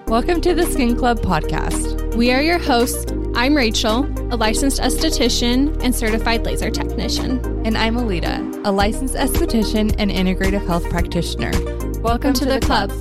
Welcome to the Skin Club podcast. We are your hosts. I'm Rachel, a licensed esthetician and certified laser technician. And I'm Alita, a licensed esthetician and integrative health practitioner. Welcome to the club.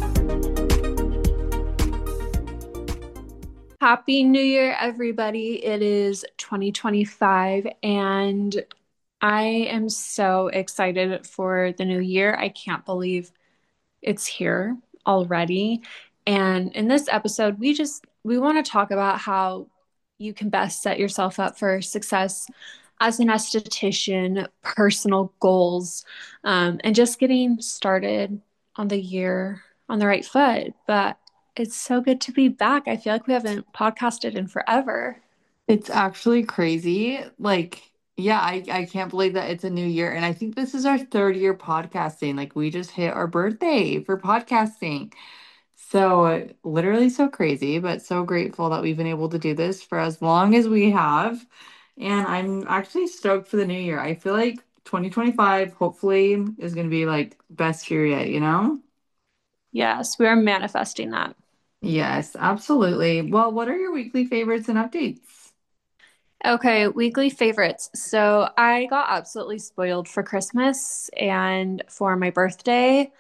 Happy New Year, everybody. It is 2025, and I am so excited for the new year. I can't believe it's here already. And in this episode, we want to talk about how you can best set yourself up for success as an esthetician, personal goals, and just getting started on the year on the right foot. But it's so good to be back. I feel like we haven't podcasted in forever. It's actually crazy. I can't believe that it's a new year. And I think this is our third year podcasting. Like, we just hit our birthday for podcasting. So literally so crazy, but so grateful that we've been able to do this for as long as we have. And I'm actually stoked for the new year. I feel like 2025 hopefully is going to be like best year yet, you know? Yes, we are manifesting that. Yes, absolutely. Well, what are your weekly favorites and updates? Okay, weekly favorites. So I got absolutely spoiled for Christmas and for my birthday.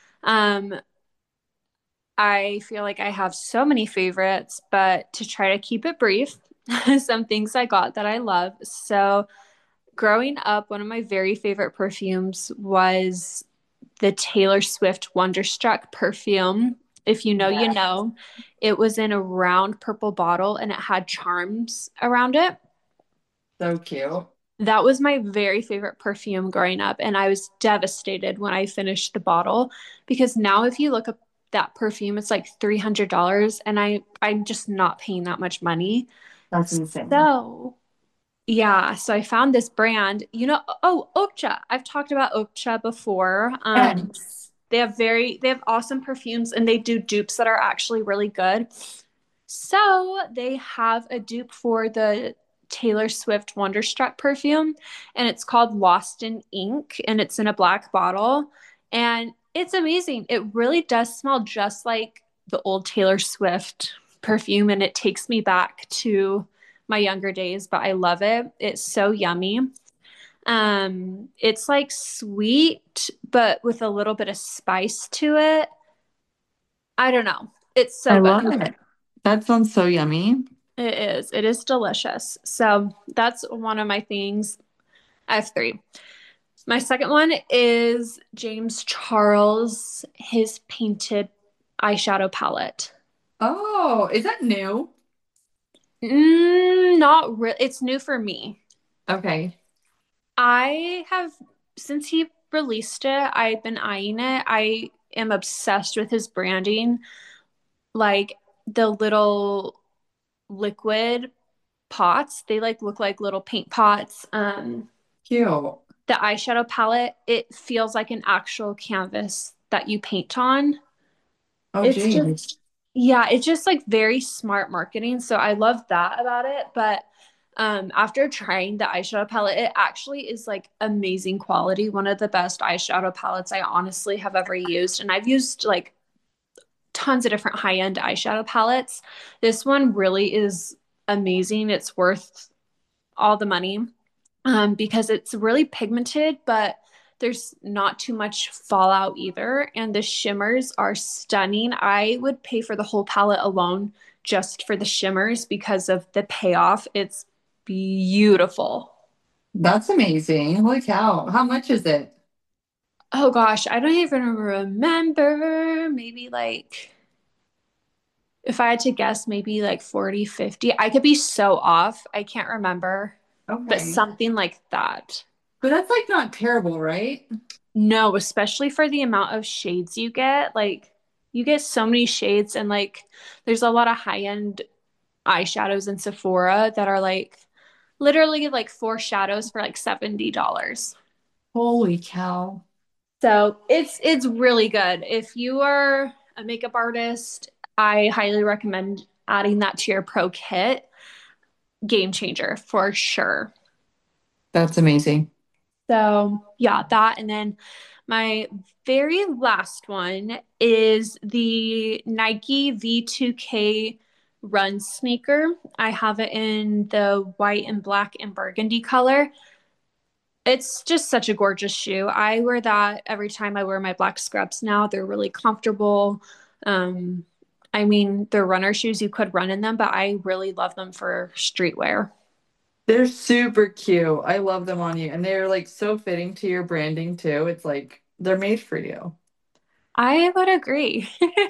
I feel like I have so many favorites, but to try to keep it brief, some things I got that I love. So, growing up, one of my very favorite perfumes was the Taylor Swift Wonderstruck perfume. If you know, you know. It was in a round purple bottle and it had charms around it. So cute. That was my very favorite perfume growing up. And I was devastated when I finished the bottle because now if you look up that perfume, it's like $300 and I'm just not paying that much money. That's insane. So I found this brand, Okja. I've talked about Okja before. Yes. They have awesome perfumes and they do dupes that are actually really good. So they have a dupe for the Taylor Swift Wonderstruck perfume, and it's called Lost in Ink, and it's in a black bottle, and it's amazing. It really does smell just like the old Taylor Swift perfume, and it takes me back to my younger days, but I love it. It's so yummy. It's like sweet, but with a little bit of spice to it. I don't know. It's so I good. love it. That sounds so yummy. It is. It is delicious. So that's one of my things. I have three. My second one is James Charles, his painted eyeshadow palette. Oh, is that new? Not really. It's new for me. Okay. I have, since he released it, I've been eyeing it. I am obsessed with his branding. Like the little liquid pots, they like look like little paint pots. Cute. The eyeshadow palette, it feels like an actual canvas that you paint on. Oh, It's geez. it's just like very smart marketing. So I love that about it. But after trying the eyeshadow palette, it actually is like amazing quality. One of the best eyeshadow palettes I honestly have ever used. And I've used like tons of different high-end eyeshadow palettes. This one really is amazing. It's worth all the money because it's really pigmented, but there's not too much fallout either. And the shimmers are stunning. I would pay for the whole palette alone just for the shimmers because of the payoff. It's beautiful. That's amazing. Holy cow. How much is it? Oh gosh, I don't even remember. Maybe like, if I had to guess, maybe like 40, 50. I could be so off. I can't remember, but Okay. something like that. But that's like not terrible, right? No, especially for the amount of shades you get. Like, you get so many shades, and like, there's a lot of high-end eyeshadows in Sephora that are like literally like four shadows for like $70. Holy cow. So it's really good. If you are a makeup artist, I highly recommend adding that to your pro kit. Game changer for sure. That's amazing. So yeah, that. And then My very last one is the Nike V2K run sneaker. I have it in the white and black and burgundy color. It's just such a gorgeous shoe. I wear that every time I wear my black scrubs now. They're really comfortable. Um, I mean, they're runner shoes. You could run in them, but I really love them for streetwear. They're super cute. I love them on you. And they're like so fitting to your branding too. It's like they're made for you. I would agree.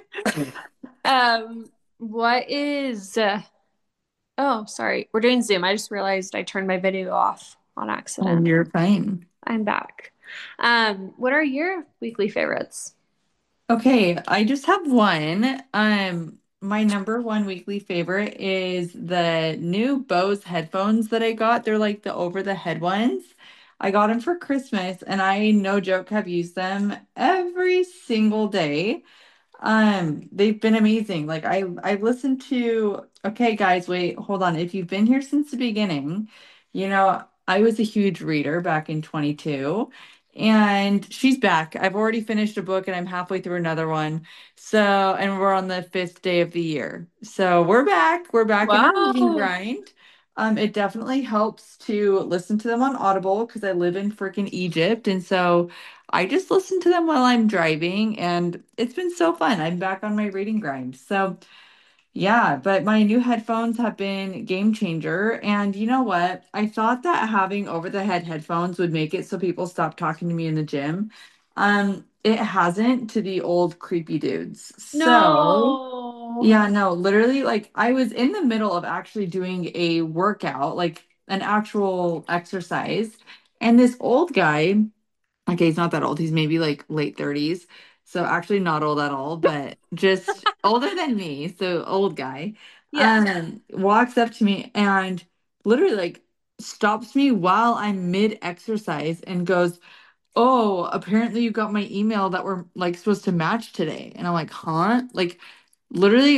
What is, oh, sorry. We're doing Zoom. I just realized I turned my video off on Oh, accident. you're fine. I'm back. What are your weekly favorites? Okay, I just have one. My number one weekly favorite is the new Bose headphones that I got. They're like the over the head ones. I got them for Christmas and I, no joke, have used them every single day. They've been amazing. Like I've listened to, okay, guys, wait, hold on. If you've been here since the beginning, I was a huge reader back in 22 and she's back. I've already finished a book and I'm halfway through another one. So, and we're on the fifth day of the year. So we're back. We're back in our reading Wow. grind. It definitely helps to listen to them on Audible because I live in freaking Egypt. And so I just listen to them while I'm driving, and it's been so fun. I'm back on my reading grind. So, yeah, but my new headphones have been game changer. And you know what? I thought that having over the head headphones would make it so people stop talking to me in the gym. It hasn't to the old creepy dudes. So, No. yeah, no, literally, like I was in the middle of actually doing a workout, like an actual exercise, and this old guy. Okay, he's not that old. He's maybe like late 30s. So actually not old at all, but just older than me. So old guy. Yeah. Walks up to me and literally like stops me while I'm mid exercise and goes, "Oh, apparently you got my email that we're like supposed to match today." And I'm like, "Huh?" Like literally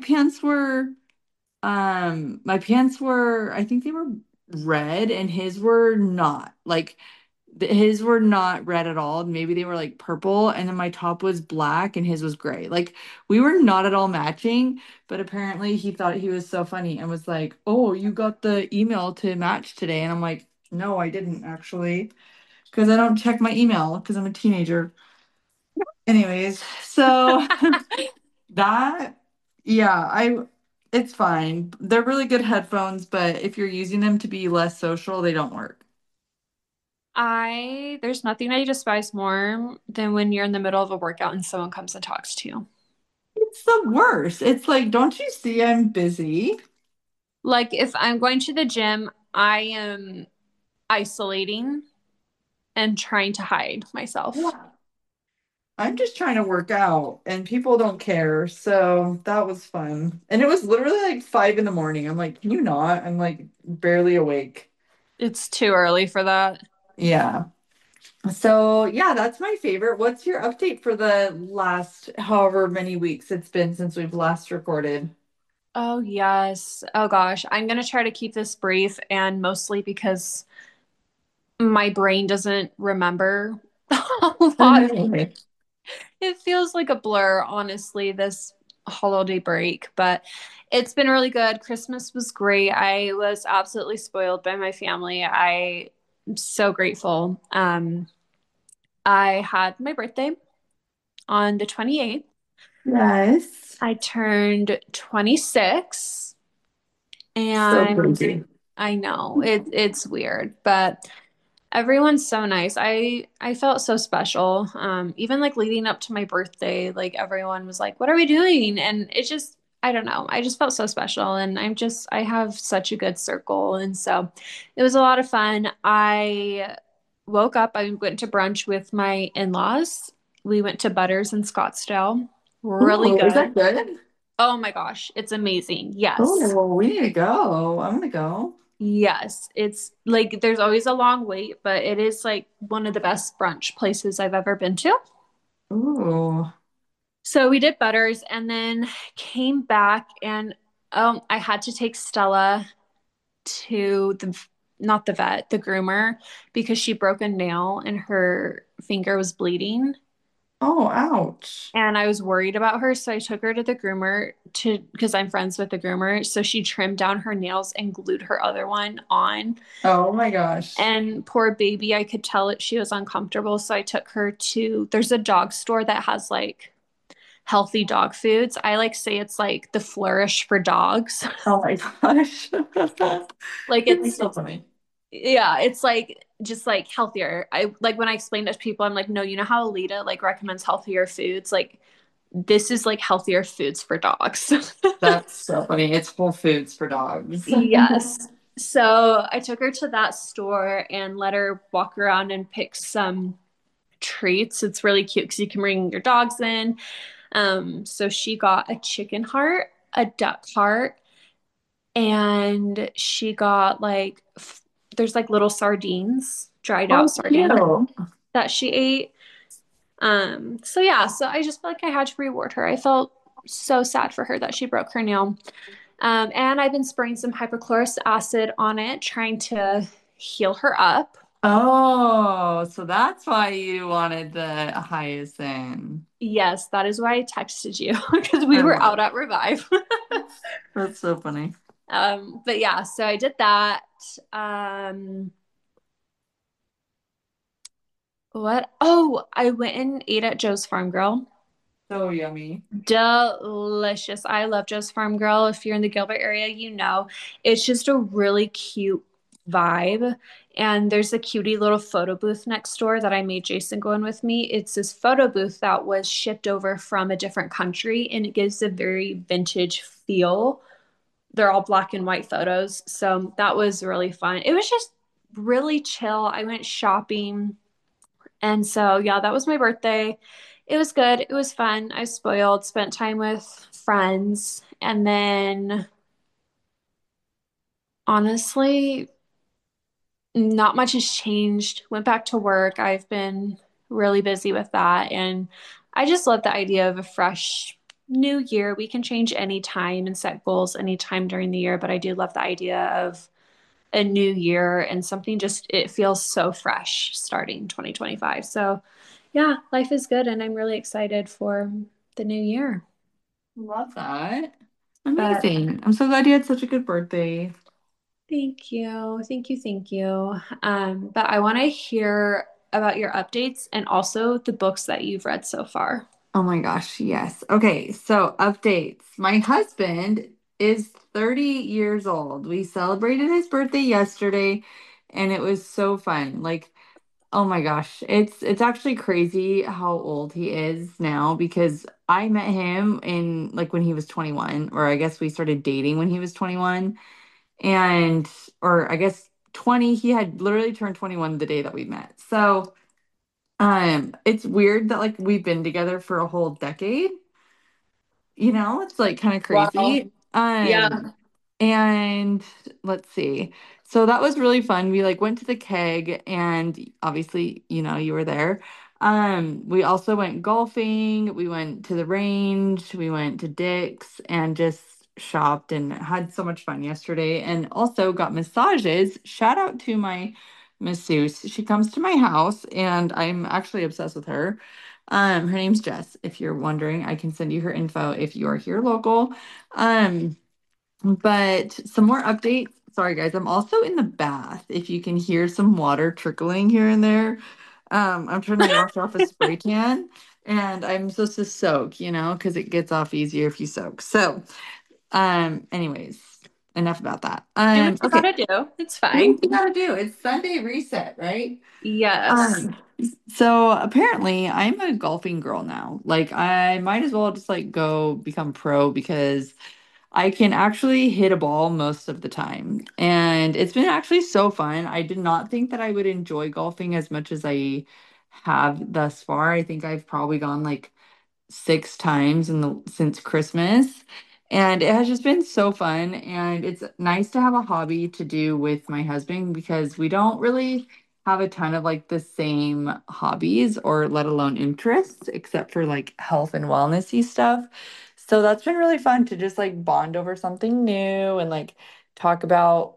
my pants were I think they were red and his were not. Like his were not red at all. Maybe they were like purple, and then my top was black and his was gray. Like we were not at all matching, but apparently he thought he was so funny and was like, "Oh, you got the email to match today." And I'm like, "No, I didn't actually, because I don't check my email because I'm a teenager." Anyways, so that yeah, I it's fine. They're really good headphones, but if you're using them to be less social, they don't work. There's nothing I despise more than when you're in the middle of a workout and someone comes and talks to you. It's the worst. It's like, don't you see I'm busy? Like if I'm going to the gym, I am isolating and trying to hide myself. Yeah. I'm just trying to work out and people don't care. So that was fun. And it was literally like 5 in the morning. I'm like, can you not? I'm like barely awake. It's too early for that. Yeah. So yeah, that's my favorite. What's your update for the last however many weeks it's been since we've last recorded? Oh, yes. Oh, gosh. I'm going to try to keep this brief and mostly because my brain doesn't remember a Oh, lot. no. It feels like a blur, honestly, this holiday break, but it's been really good. Christmas was great. I was absolutely spoiled by my family. I am so grateful. I had my birthday on the 28th. Yes. I turned 26 So and crazy. I know it's weird, but everyone's so nice. I felt so special. Even like leading up to my birthday, like everyone was like, "What are we doing?" And it just I don't know. I just felt so special and I have such a good circle and so it was a lot of fun. I woke up, I went to brunch with my in-laws. We went to Butters in Scottsdale. Really Ooh, is that good. good? Oh my gosh, it's amazing. Yes. Oh, we need to go. I'm gonna go. Yes, it's like there's always a long wait, but it is like one of the best brunch places I've ever been to. Ooh. So we did Butters and then came back and I had to take Stella to the not the vet, the groomer, because she broke a nail and her finger was bleeding. Oh, ouch. And I was worried about her, so I took her to the groomer to because I'm friends with the groomer. So she trimmed down her nails and glued her other one on. Oh my gosh. And poor baby, I could tell it she was uncomfortable. So I took her to there's a dog store that has like healthy dog foods. I like say it's like the flourish for dogs. Oh my gosh. Like You're it's so funny. yeah, it's like just like healthier. I like when I explain it to people, I'm like, no, you know how Alita like recommends healthier foods? Like this is like healthier foods for dogs. That's so funny. It's Whole Foods for dogs. Yes. So I took her to that store and let her walk around and pick some treats. It's really cute because you can bring your dogs in. So she got a chicken heart, a duck heart, and she got like there's like little sardines, dried out Oh, sardines cute. that she ate. So yeah, so I just felt like I had to reward her. I felt so sad for her that she broke her nail. And I've been spraying some hypochlorous acid on it, trying to heal her up. Oh, so that's why you wanted the hyacinth. Yes, that is why I texted you because we I were love out at Revive. it. That's so funny. But yeah, so I did that. Um, what? Oh, I went and ate at Joe's Farm Grill. So yummy. Delicious. I love Joe's Farm Grill. If you're in the Gilbert area, you know. It's just a really cute vibe. And there's a cutie little photo booth next door that I made Jason go in with me. It's this photo booth that was shipped over from a different country and it gives a very vintage feel. They're all black and white photos. So that was really fun. It was just really chill. I went shopping. And so, yeah, that was my birthday. It was good. It was fun. I was spoiled, spent time with friends. And then, honestly, not much has changed. Went back to work. I've been really busy with that. And I just love the idea of a fresh new year. We can change any time and set goals anytime during the year. But I do love the idea of a new year and something just, it feels so fresh starting 2025. So, yeah, life is good. And I'm really excited for the new year. Love that. But Amazing. I'm so glad you had such a good birthday. thank you. Thank you. Thank you. But I want to hear about your updates and also the books that you've read so far. Oh my gosh, yes. Okay, so updates. My husband is 30 years old. We celebrated his birthday yesterday and it was so fun. Like, oh my gosh, it's actually crazy how old he is now because I met him in like when he was 21, or I guess we started dating when he was 21, and or I guess 20, he had literally turned 21 the day that we met. So, it's weird that like we've been together for a whole decade. It's like kind of Wow. crazy. Yeah. And let's see. So that was really fun. We like went to the keg and obviously, you were there. We also went golfing, we went to the range, we went to Dick's and just shopped and had so much fun yesterday and also got massages. Shout out to my masseuse. She comes to my house and I'm actually obsessed with her. Her name's Jess. If you're wondering, I can send you her info if you are here local. Um, but some more updates. Sorry, guys. I'm also in the bath. If you can hear some water trickling here and there, I'm trying to wash off a spray can and I'm supposed to soak, because it gets off easier if you soak. So, anyways, enough about that. Do what you Okay. gotta do. It's Do fine. what you gotta do. It's Sunday reset, right? Yes. Um, so apparently I'm a golfing girl now. Like I might as well just like go become pro because I can actually hit a ball most of the time. And it's been actually so fun. I did not think that I would enjoy golfing as much as I have thus far. I think I've probably gone like 6 times since Christmas. And it has just been so fun. And it's nice to have a hobby to do with my husband because we don't really have a ton of like the same hobbies or let alone interests, except for like health and wellnessy stuff. So that's been really fun to just like bond over something new and like talk about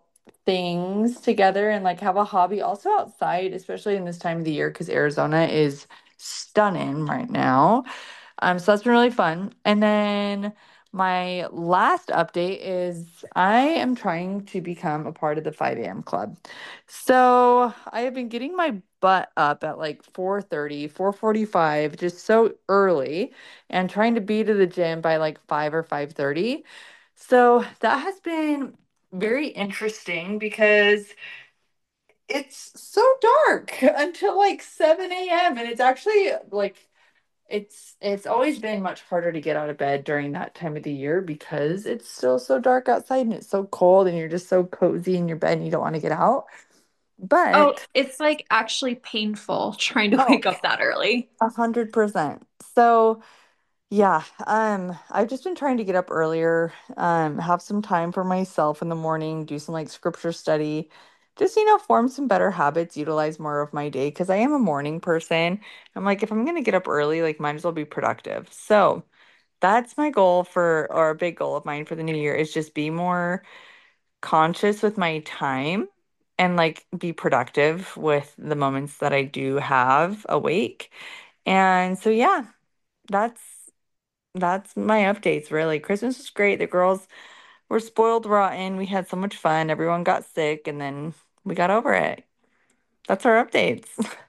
things together and like have a hobby also outside, especially in this time of the year because Arizona is stunning right now. So that's been really fun. And then my last update is I am trying to become a part of the 5 a.m. club. So I have been getting my butt up at like 4:30, 4:45, just so early, and trying to be to the gym by like 5 or 5:30. So that has been very interesting because it's so dark until like 7 a.m. and it's actually like it's always been much harder to get out of bed during that time of the year because it's still so dark outside and it's so cold and you're just so cozy in your bed and you don't want to get out. Oh, But it's like actually painful trying to oh, wake up that early. 100%. So yeah, I've just been trying to get up earlier, have some time for myself in the morning, do some like scripture study, just, form some better habits, utilize more of my day because I am a morning person. I'm like, if I'm gonna get up early, like might as well be productive. So that's my goal or a big goal of mine for the new year is just be more conscious with my time and like be productive with the moments that I do have awake. And so yeah, that's that's my updates really. Christmas was great. The girls were spoiled rotten. We had so much fun. Everyone got sick and then we got over it. That's our updates.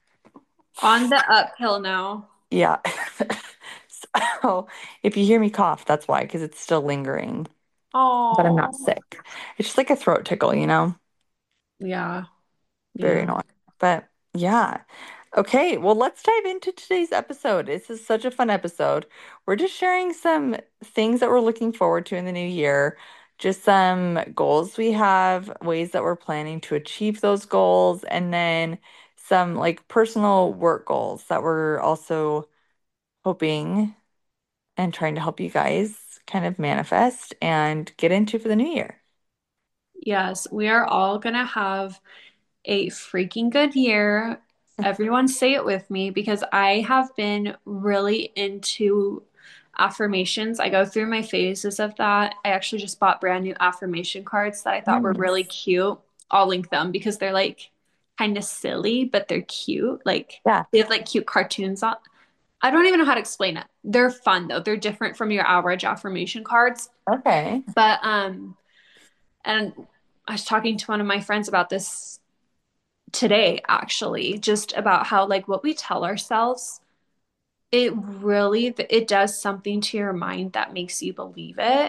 On the uphill now. Yeah. So if you hear me cough, that's why, because it's still lingering, but I'm not Oh, sick. It's just like a throat tickle. yeah, Very yeah. annoying. But yeah. Okay, well, let's dive into today's episode. This is such a fun episode. We're just sharing some things that we're looking forward to in the new year, just some goals we have, ways that we're planning to achieve those goals, and then some like personal work goals that we're also hoping and trying to help you guys kind of manifest and get into for the new year. Yes, we are all gonna have a freaking good year. Everyone say it with me because I have been really into affirmations. I go through my phases of that. I actually just bought brand new affirmation cards that I thought were really Nice. cute. I'll link them because they're like kind of silly, but they're cute. Like Yeah. they have like cute cartoons on. I don't even know how to explain it. They're fun though. They're different from your average affirmation cards. Okay. But and I was talking to one of my friends about this today actually, just about how like what we tell ourselves, it does something to your mind that makes you believe it.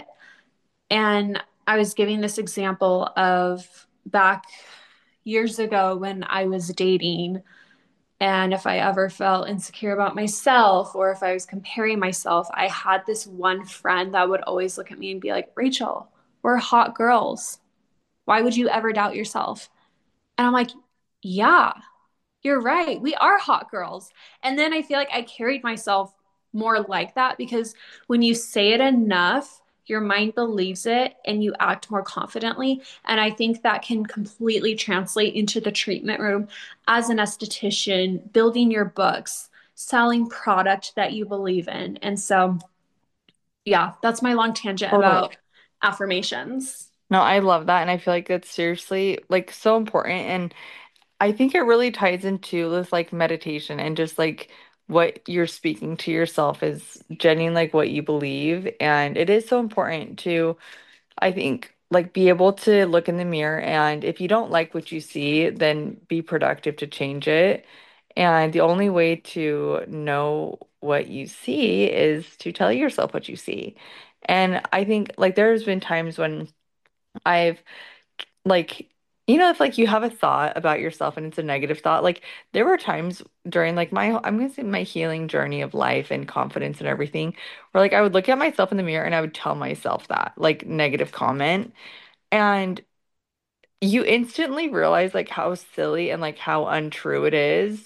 And I was giving this example of back years ago when I was dating, and if I ever felt insecure about myself or if I was comparing myself, I had this one friend that would always look at me and be like, Rachel, we're hot girls. Why would you ever doubt yourself? And I'm like, yeah, you're right. We are hot girls. And then I feel like I carried myself more like that because when you say it enough, your mind believes it and you act more confidently. And I think that can completely translate into the treatment room as an esthetician, building your books, selling product that you believe in. And so, yeah, that's my long tangent Totally. about affirmations. No, I love that. And I feel like that's seriously like so important. And I think it really ties into this like meditation and just like what you're speaking to yourself is genuine like what you believe. And it is so important to, I think, like be able to look in the mirror and if you don't like what you see, then be productive to change it. And the only way to know what you see is to tell yourself what you see. And I think like there's been times when I've like if like you have a thought about yourself and it's a negative thought, like there were times during like I'm gonna say my healing journey of life and confidence and everything, where like I would look at myself in the mirror and I would tell myself that like negative comment, and you instantly realize like how silly and like how untrue it is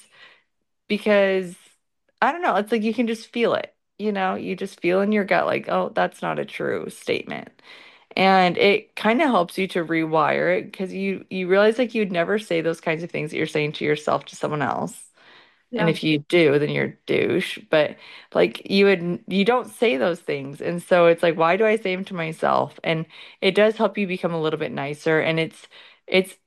because I don't know, it's like you can just feel it, you just feel in your gut like, oh, that's not a true statement. And it kind of helps you to rewire it because you realize like you'd never say those kinds of things that you're saying to yourself to someone else. And Yeah. if you do, then you're a douche. But like you don't say those things. And so it's like, why do I say them to myself? And it does help you become a little bit nicer. And it's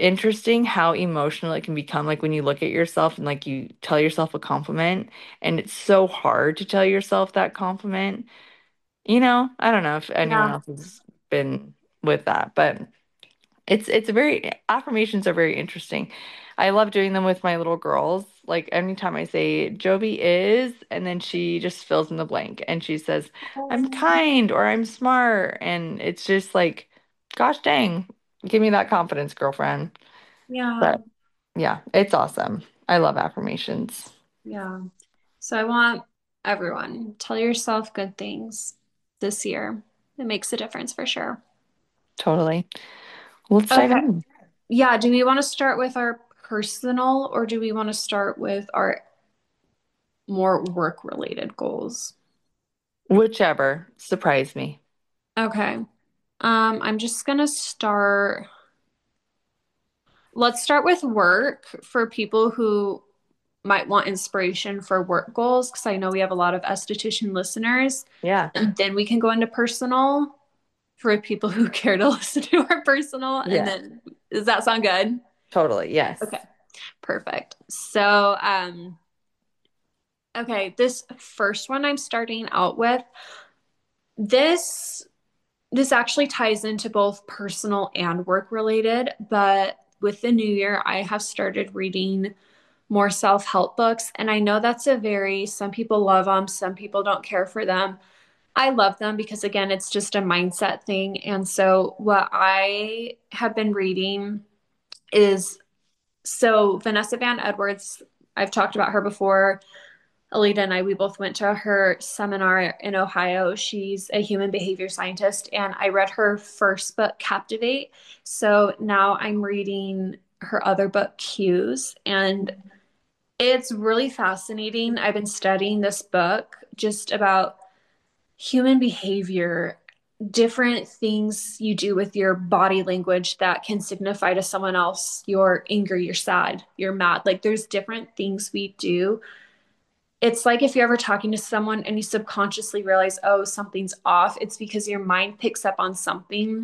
interesting how emotional it can become. Like when you look at yourself and like you tell yourself a compliment, and it's so hard to tell yourself that compliment. I don't know if anyone Yeah. else has been with that, but it's a very affirmations are very interesting. I love doing them with my little girls. Like anytime I say Joby is, and then she just fills in the blank and she says, I'm kind or I'm smart. And it's just like, gosh dang, give me that confidence, girlfriend. Yeah. But yeah, it's awesome. I love affirmations. Yeah. So I want everyone, tell yourself good things this year. It makes a difference for sure. Totally. Let's dive Okay. in. Yeah. Do we want to start with our personal or do we want to start with our more work related goals? Whichever. Surprise me. Okay. I'm just gonna start. Let's start with work for people who might want inspiration for work goals, because I know we have a lot of esthetician listeners. Yeah. And then we can go into personal for people who care to listen to our personal. And Yeah. then, does that sound good? Totally. Yes. Okay, perfect. So, okay, this first one I'm starting out with, this this actually ties into both personal and work related, but with the new year, I have started reading more self-help books. And I know that's some people love them, some people don't care for them. I love them because, again, it's just a mindset thing. And so, what I have been reading is Vanessa Van Edwards. I've talked about her before. Alita and I, we both went to her seminar in Ohio. She's a human behavior scientist, and I read her first book, Captivate. So now I'm reading her other book, Cues, and it's really fascinating. I've been studying this book just about human behavior, different things you do with your body language that can signify to someone else you're angry, you're sad, you're mad. Like there's different things we do. It's like if you're ever talking to someone and you subconsciously realize, oh, something's off, it's because your mind picks up on something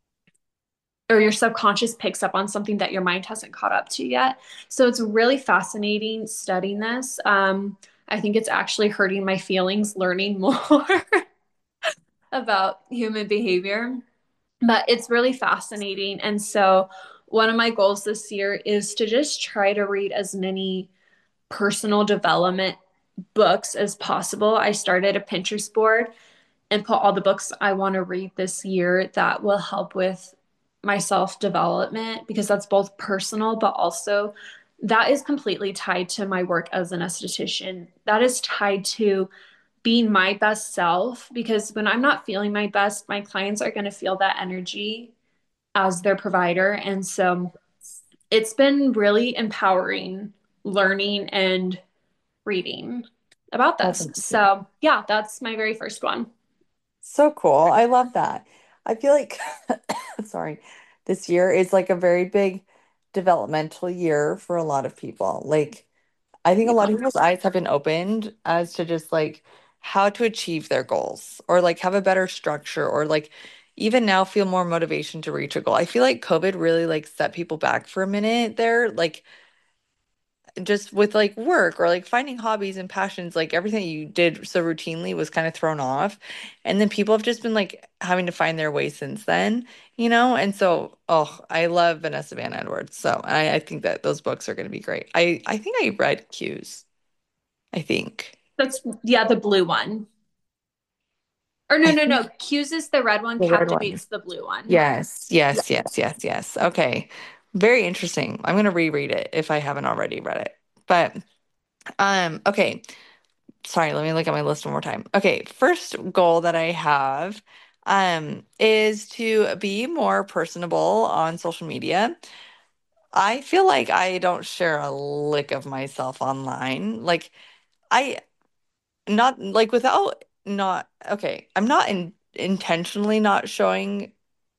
or your subconscious picks up on something that your mind hasn't caught up to yet. So it's really fascinating studying this. I think it's actually hurting my feelings learning more about human behavior, but it's really fascinating. And so one of my goals this year is to just try to read as many personal development books as possible. I started a Pinterest board and put all the books I want to read this year that will help with my self development, because that's both personal, but also that is completely tied to my work as an esthetician. That is tied to being my best self, because when I'm not feeling my best, my clients are going to feel that energy as their provider. And so it's been really empowering learning and reading about That's this. amazing. So, yeah, that's my very first one. So cool. I love that. I feel like, sorry, this year is like a very big developmental year for a lot of people. Like, I think a lot Yeah. of people's eyes have been opened as to just like how to achieve their goals or like have a better structure or like even now feel more motivation to reach a goal. I feel like COVID really like set people back for a minute there. Like, just with like work or like finding hobbies and passions, like everything you did so routinely was kind of thrown off. And then people have just been like having to find their way since then, And so, oh, I love Vanessa Van Edwards. So I think that those books are going to be great. I think I read Cues, I think. That's, yeah, the blue one. Or no, I no, think no. Q's is the red one, the red one. Captivates the blue one. Yes, Yeah. yes, yes, yes, yes. Okay. Very interesting. I'm going to reread it if I haven't already read it. But okay. Sorry, let me look at my list one more time. Okay, first goal that I have is to be more personable on social media. I feel like I don't share a lick of myself online. Like I not like without not okay, I'm not intentionally not showing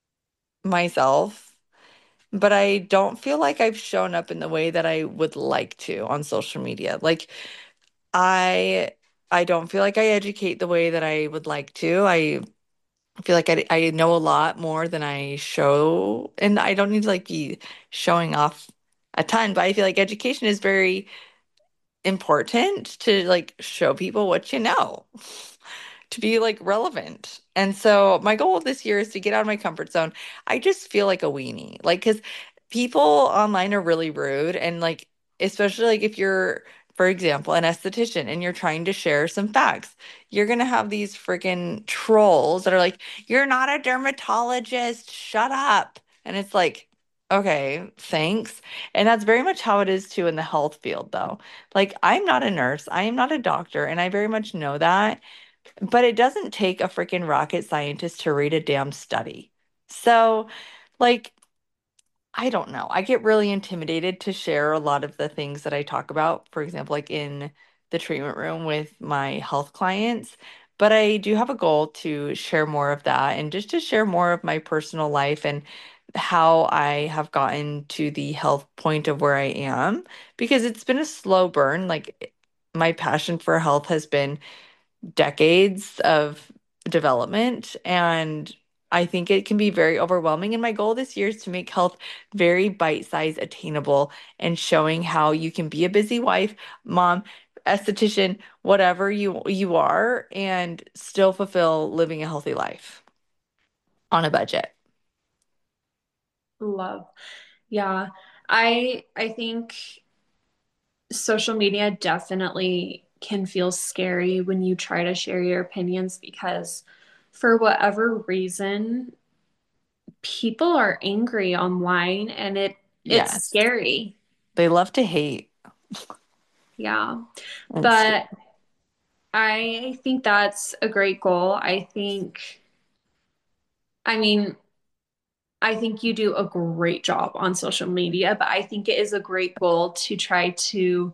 myself, but I don't feel like I've shown up in the way that I would like to on social media. Like I I don't feel like I educate the way that I would like to. I feel like I know a lot more than I show, and I don't need to like be showing off a ton, but I feel like education is very important to like show people what you know, to be like relevant. And so my goal this year is to get out of my comfort zone. I just feel like a weenie. Like, because people online are really rude and like, especially like if you're, for example, an esthetician and you're trying to share some facts, you're gonna have these freaking trolls that are like, "You're not a dermatologist, shut up." And it's like, okay, thanks. And that's very much how it is too in the health field, though. Like, I'm not a nurse, I am not a doctor, and I very much know that. But it doesn't take a freaking rocket scientist to read a damn study. So, like, I don't know. I get really intimidated to share a lot of the things that I talk about, for example, like in the treatment room with my health clients. But I do have a goal to share more of that and just to share more of my personal life and how I have gotten to the health point of where I am because it's been a slow burn. Like, my passion for health has been decades of development. And I think it can be very overwhelming. And my goal this year is to make health very bite-sized, attainable, and showing how you can be a busy wife, mom, esthetician, whatever you are, and still fulfill living a healthy life on a budget. Love. Yeah. I think social media definitely can feel scary when you try to share your opinions because for whatever reason, people are angry online and it's Yes. scary. They love to hate. Yeah. It's But I think that's a great goal. I mean, I think you do a great job on social media, but I think it is a great goal to try to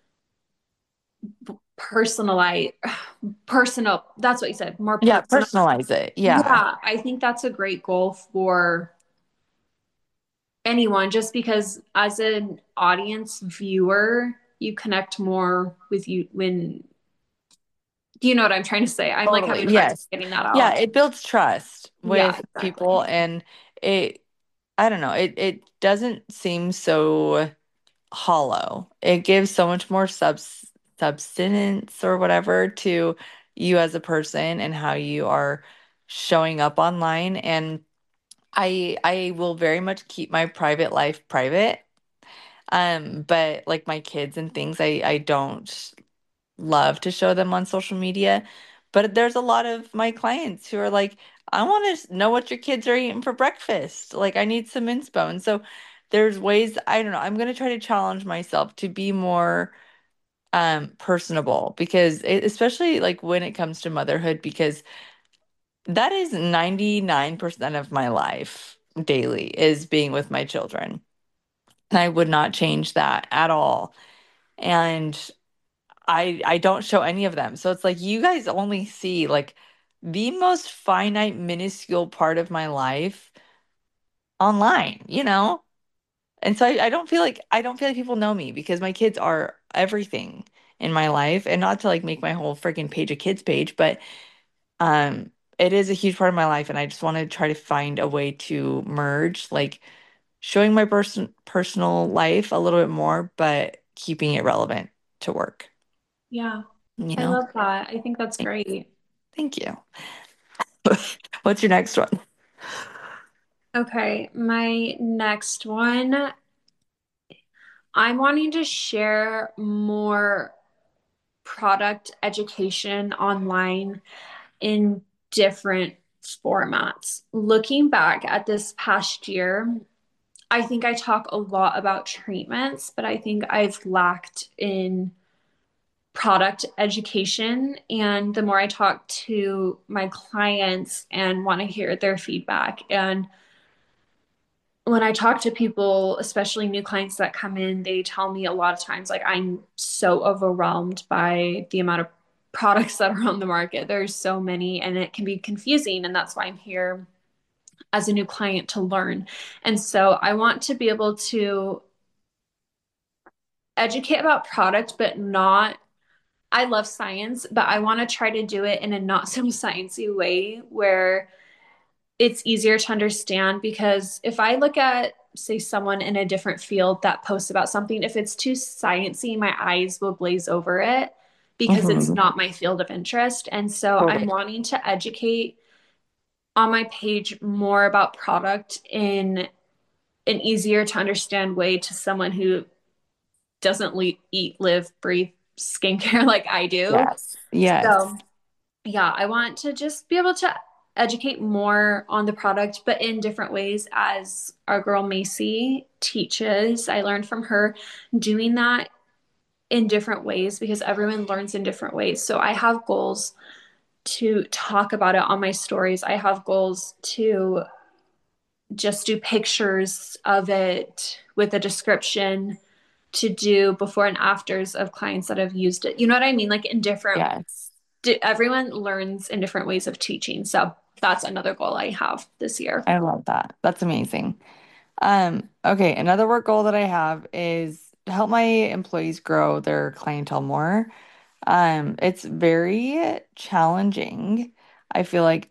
personalize personal. That's what you said, more yeah, personal. personalize it. Yeah. Yeah, I think that's a great goal for anyone just because as an audience viewer, you connect more with you when do you know what I'm trying to say? I'm like Totally. having a hard time Yes. getting that Yeah, out. it builds trust Yeah, with people exactly. and it I don't know, it doesn't seem so hollow. It gives so much more substance or whatever to you as a person and how you are showing up online. And I will very much keep my private life private. But like my kids and things, I don't love to show them on social media. But there's a lot of my clients who are like, I want to know what your kids are eating for breakfast. Like, I need some inspo. And so there's ways, I don't know, I'm going to try to challenge myself to be more personable because especially like when it comes to motherhood, because that is 99% of my life daily is being with my children. And I would not change that at all. And I don't show any of them. So it's like you guys only see like the most finite, minuscule part of my life online, you know? And so I don't feel like people know me because my kids are everything in my life. And not to like make my whole freaking page a kids page, but it is a huge part of my life and I just want to try to find a way to merge like showing my personal life a little bit more, but keeping it relevant to work, Yeah, you I know? love that. I think that's great. Thank you. What's your next one? Okay, my next one, I'm wanting to share more product education online in different formats. Looking back at this past year, I think I talk a lot about treatments, but I think I've lacked in product education. And the more I talk to my clients and want to hear their feedback, and when I talk to people, especially new clients that come in, they tell me a lot of times, like, I'm so overwhelmed by the amount of products that are on the market. There's so many, and it can be confusing. And that's why I'm here as a new client to learn. And so I want to be able to educate about product, but not, I love science, but I want to try to do it in a not so sciencey way where it's easier to understand because if I look at, say, someone in a different field that posts about something, if it's too sciencey, my eyes will glaze over it because it's Hmm. not my field of interest. And so I'm Totally. wanting to educate on my page more about product in an easier to understand way to someone who doesn't eat, live, breathe skincare like I do. Yes. Yes. So yeah, I want to just be able to educate more on the product, but in different ways as our girl Macy teaches. I learned from her doing that in different ways because everyone learns in different ways. So I have goals to talk about it on my stories. I have goals to just do pictures of it with a description to do before and afters of clients that have used it. You know what I mean? Like in different, Yes. everyone learns in different ways of teaching. So that's another goal I have this year. I love that. That's amazing. Okay, another work goal that I have is to help my employees grow their clientele more. It's very challenging, I feel like,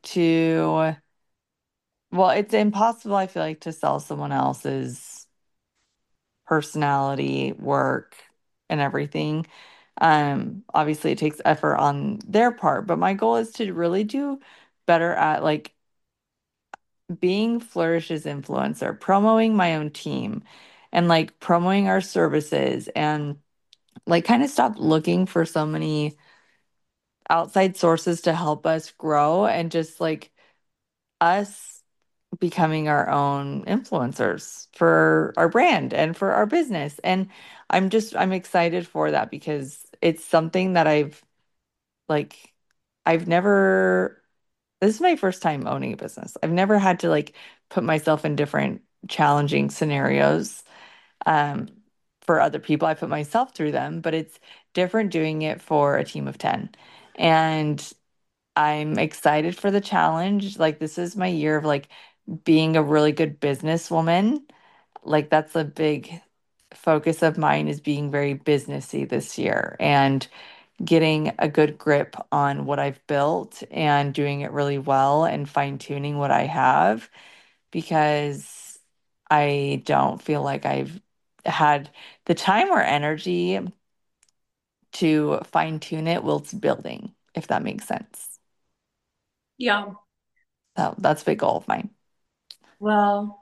well, it's impossible, I feel like, to sell someone else's personality, work, and everything. Obviously it takes effort on their part, but my goal is to really do better at like being Flourish's influencer, promoting my own team and like promoting our services and like kind of stop looking for so many outside sources to help us grow and just like us becoming our own influencers for our brand and for our business. And I'm excited for that because it's something that like, I've never, this is my first time owning a business. I've never had to like put myself in different challenging scenarios um, for other people. I put myself through them, but it's different doing it for a team of 10. And I'm excited for the challenge. Like, this is my year of like being a really good businesswoman. Like, that's a big focus of mine is being very businessy this year and getting a good grip on what I've built and doing it really well and fine tuning what I have because I don't feel like I've had the time or energy to fine tune it while it's building, if that makes sense. Yeah. So that's a big goal of mine. Well,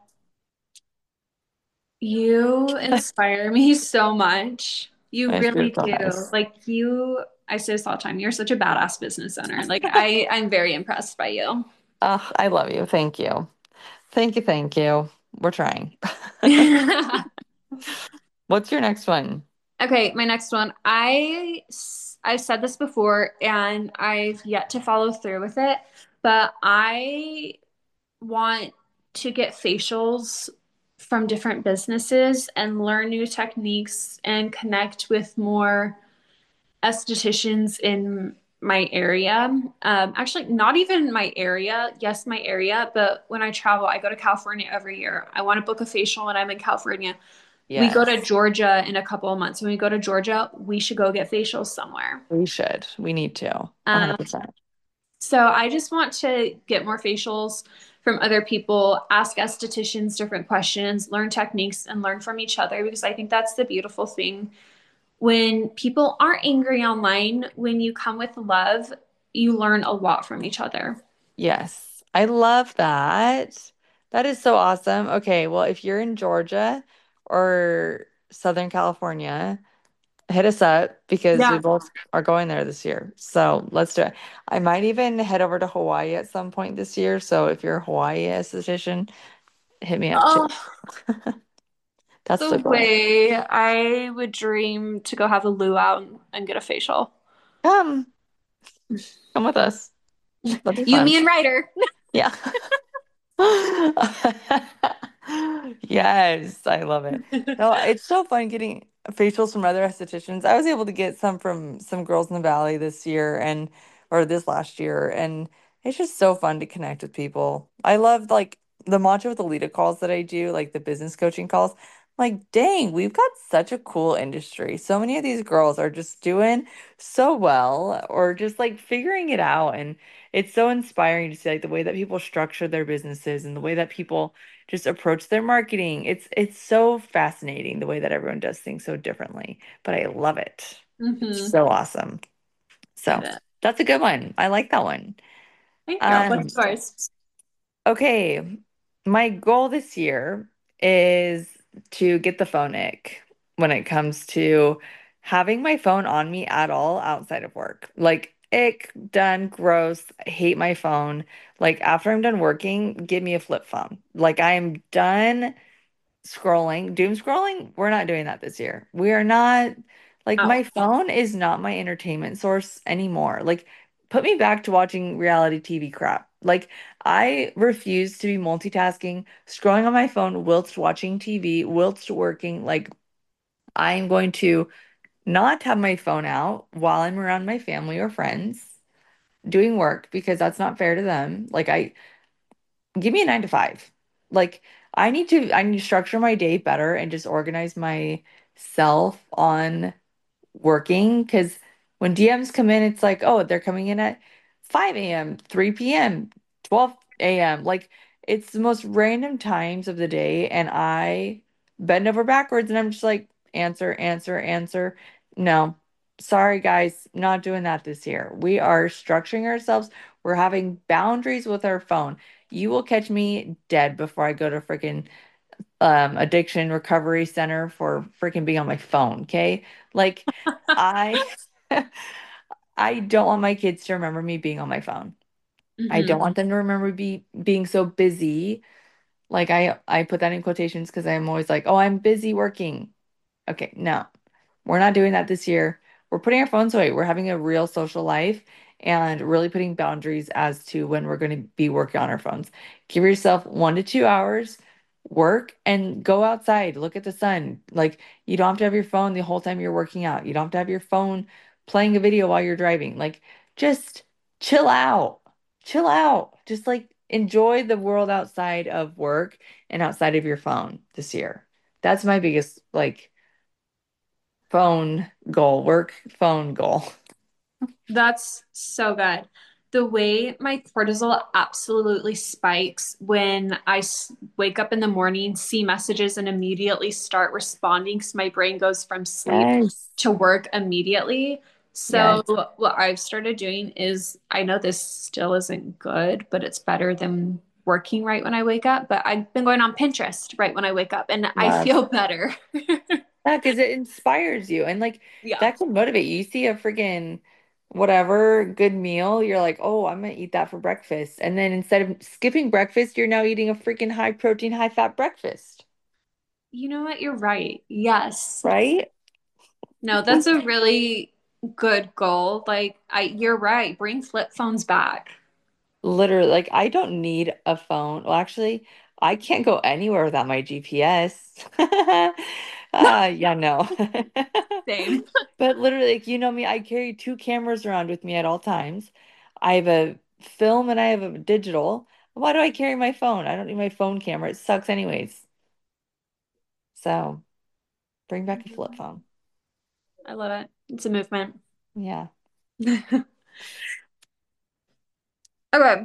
you inspire me so much. You It's really so do. nice. Like I say this all the time, you're such a badass business owner. Like I'm very impressed by you. Oh, I love you. Thank you. Thank you. Thank you. We're trying. What's your next one? Okay, my next one. I've said this before and I've yet to follow through with it, but I want to get facials from different businesses and learn new techniques and connect with more estheticians in my area. Actually, not even my area. Yes, my area, but when I travel, I go to California every year. I want to book a facial when I'm in California. We go to Yes, Georgia in a couple of months. When we go to Georgia, we should go get facials somewhere. we should. We need to. Um, 100%. so I just want to get more facials from other people, ask estheticians different questions, learn techniques, and learn from each other because I think that's the beautiful thing. When people aren't angry online, when you come with love, you learn a lot from each other. Yes, I love that. That is so awesome. Okay, well, if you're in Georgia or Southern California, hit us up because we Yeah. both are going there this year. So let's do it. I might even head over to Hawaii at some point this year. So if you're a Hawaii esthetician, hit me up too. Oh, That's the the goal. way I would dream to go have a luau and get a facial. Come, come with us. That'd be You, fun. me, and Ryder. Yeah. Yes, I love it. No, it's so fun getting facials from other estheticians. I was able to get some from some girls in the valley this year and or this last year, and it's just so fun to connect with people. I love like the Mantra with Alita calls that I do, like the business coaching calls. Like, dang, we've got such a cool industry. So many of these girls are just doing so well or just like figuring it out. And it's so inspiring to see like the way that people structure their businesses and the way that people just approach their marketing. It's so fascinating the way that everyone does things so differently. But I love it. Mm-hmm. So awesome. Get So it. that's a good one. I like that one. Thank you. Um, What's yours? Okay, my goal this year is to get the phone ick when it comes to having my phone on me at all outside of work. Like, ick, done, gross, I hate my phone. Like, after I'm done working, give me a flip phone. Like, I am done scrolling, doom scrolling. We're not doing that this year. We are not, like, Oh. my phone is not my entertainment source anymore. Like, put me back to watching reality TV crap. Like, I refuse to be multitasking, scrolling on my phone whilst watching TV, whilst working. Like, I am going to not have my phone out while I'm around my family or friends doing work because that's not fair to them. Like, I give me a 9 to 5. Like I need to structure my day better and just organize myself on working because when DMs come in, it's like, oh, they're coming in at 5 a.m., 3 p.m., 12 a.m. Like it's the most random times of the day, and I bend over backwards and I'm just like, answer, answer, answer. No, sorry, guys, not doing that this year. We are structuring ourselves. We're having boundaries with our phone. You will catch me dead before I go to freaking addiction recovery center for freaking being on my phone, okay? Like I I don't want my kids to remember me being on my phone. I don't Mm-hmm. want them to remember being so busy. Like I put that in quotations because I'm always like, "Oh, I'm busy working." Okay, no, we're not doing that this year. We're putting our phones away. We're having a real social life and really putting boundaries as to when we're going to be working on our phones. Give yourself 1 to 2 hours, work, and go outside. Look at the sun. Like, you don't have to have your phone the whole time you're working out. You don't have to have your phone playing a video while you're driving. Like, just chill out. Chill out. Just like enjoy the world outside of work and outside of your phone this year. That's my biggest like phone goal, work phone goal. That's so good. The way my cortisol absolutely spikes when wake up in the morning, see messages, and immediately start responding because my brain goes from sleep Yes. to work immediately. So, Yes. what I've started doing is I know this still isn't good, but it's better than working right when I wake up. But I've been going on Pinterest right when I wake up, and I Love. feel better. Yeah, because it inspires you and like Yeah. that can motivate you. You see a freaking whatever good meal, you're like, oh, I'm gonna eat that for breakfast. And then instead of skipping breakfast, you're now eating a freaking high protein, high fat breakfast, You know what? You're right. Yes. right? No, that's a really good goal. Like you're right. Bring flip phones back. Literally, like I don't need a phone. Well, actually, I can't go anywhere without my GPS. Yeah, no. Same. But literally, like you know me, I carry two cameras around with me at all times. I have a film and I have a digital. Why do I carry my phone? I don't need my phone camera. It sucks anyways. So bring back a flip phone. I love it. It's a movement. Yeah. Okay.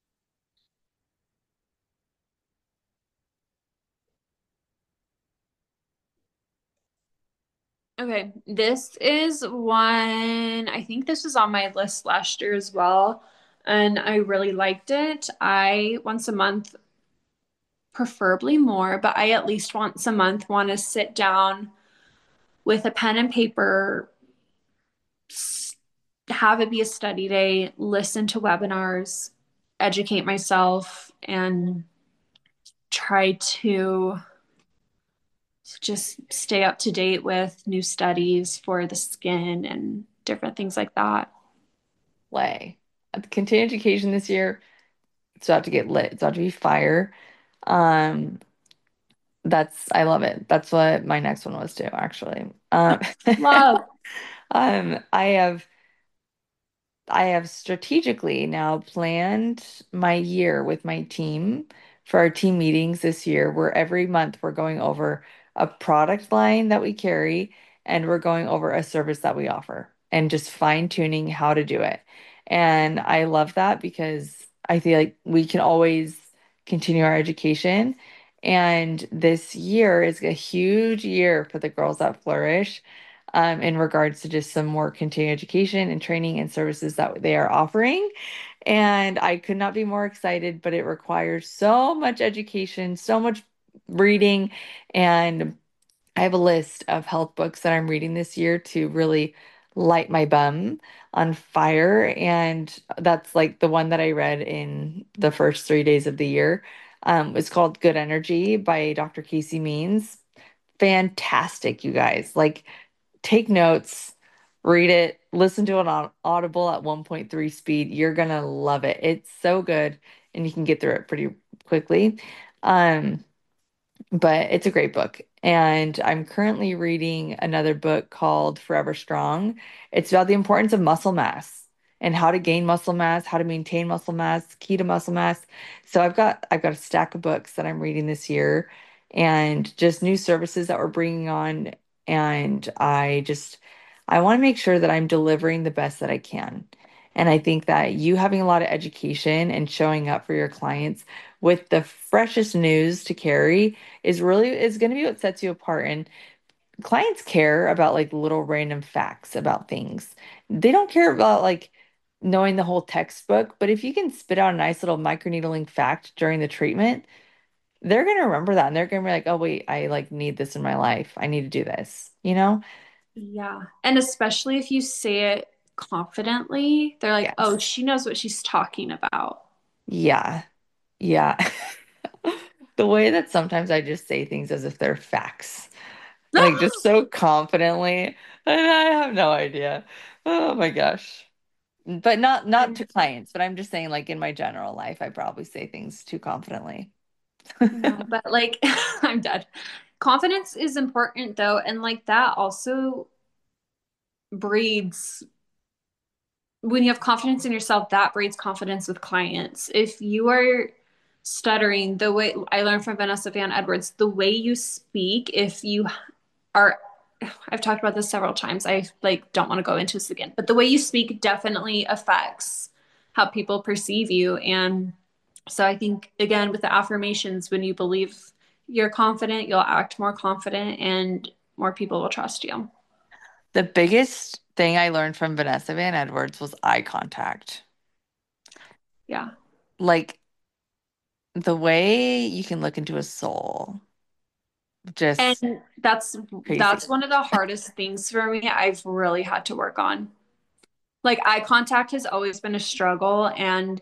Okay. This is one, I think this was on my list last year as well, and I really liked it. I once a month, preferably more, but I at least once a month want to sit down with a pen and paper, have it be a study day, listen to webinars, educate myself, and try to just stay up to date with new studies for the skin and different things like that. Play. Continuing education this year, it's about to get lit. It's about to be fire. Um, I love it. That's what my next one was too, actually. Love. I have strategically now planned my year with my team for our team meetings this year, where every month we're going over a product line that we carry, and we're going over a service that we offer and just fine tuning how to do it. And I love that because I feel like we can always continue our education. And this year is a huge year for the Girls That Flourish, in regards to just some more continuing education and training and services that they are offering. And I could not be more excited, but it requires so much education, so much reading. And I have a list of health books that I'm reading this year to really light my bum on fire. And that's like the one that I read in the first 3 days of the year. It's called Good Energy by Dr. Casey Means. Fantastic, you guys. Like, take notes, read it, listen to it on Audible at 1.3 speed. You're gonna love it. It's so good, and you can get through it pretty quickly. Um, but it's a great book. And I'm currently reading another book called Forever Strong. It's about the importance of muscle mass and how to gain muscle mass, how to maintain muscle mass, key to muscle mass. So I've got a stack of books that I'm reading this year and just new services that we're bringing on. And I want to make sure that I'm delivering the best that I can. And I think that you having a lot of education and showing up for your clients with the freshest news to carry is going to be what sets you apart. And clients care about like little random facts about things. They don't care about like knowing the whole textbook, but if you can spit out a nice little microneedling fact during the treatment, they're going to remember that and they're going to be like, "Oh wait, I like need this in my life. I need to do this." You know? Yeah. And especially if you say it confidently, they're like, oh, Yes. she knows what she's talking about. Yeah. Yeah. The way that sometimes I just say things as if they're facts, like just so confidently, and I have no idea. Oh my gosh. But not I'm to clients, but I'm just saying like in my general life, I probably say things too confidently. no, but like I'm dead. Confidence is important though, and like that also breeds when you have confidence in yourself, that breeds confidence with clients. If you are stuttering the way I learned from Vanessa Van Edwards, the way you speak, if you are I've talked about this several times. I like don't want to go into this again, but the way you speak definitely affects how people perceive you. And so I think again with the affirmations, when you believe you're confident, you'll act more confident and more people will trust you. The biggest thing I learned from Vanessa Van Edwards was eye contact. Yeah. Like the way you can look into a soul, just And that's crazy. that's one of the hardest things for me I've really had to work on. Like eye contact has always been a struggle. And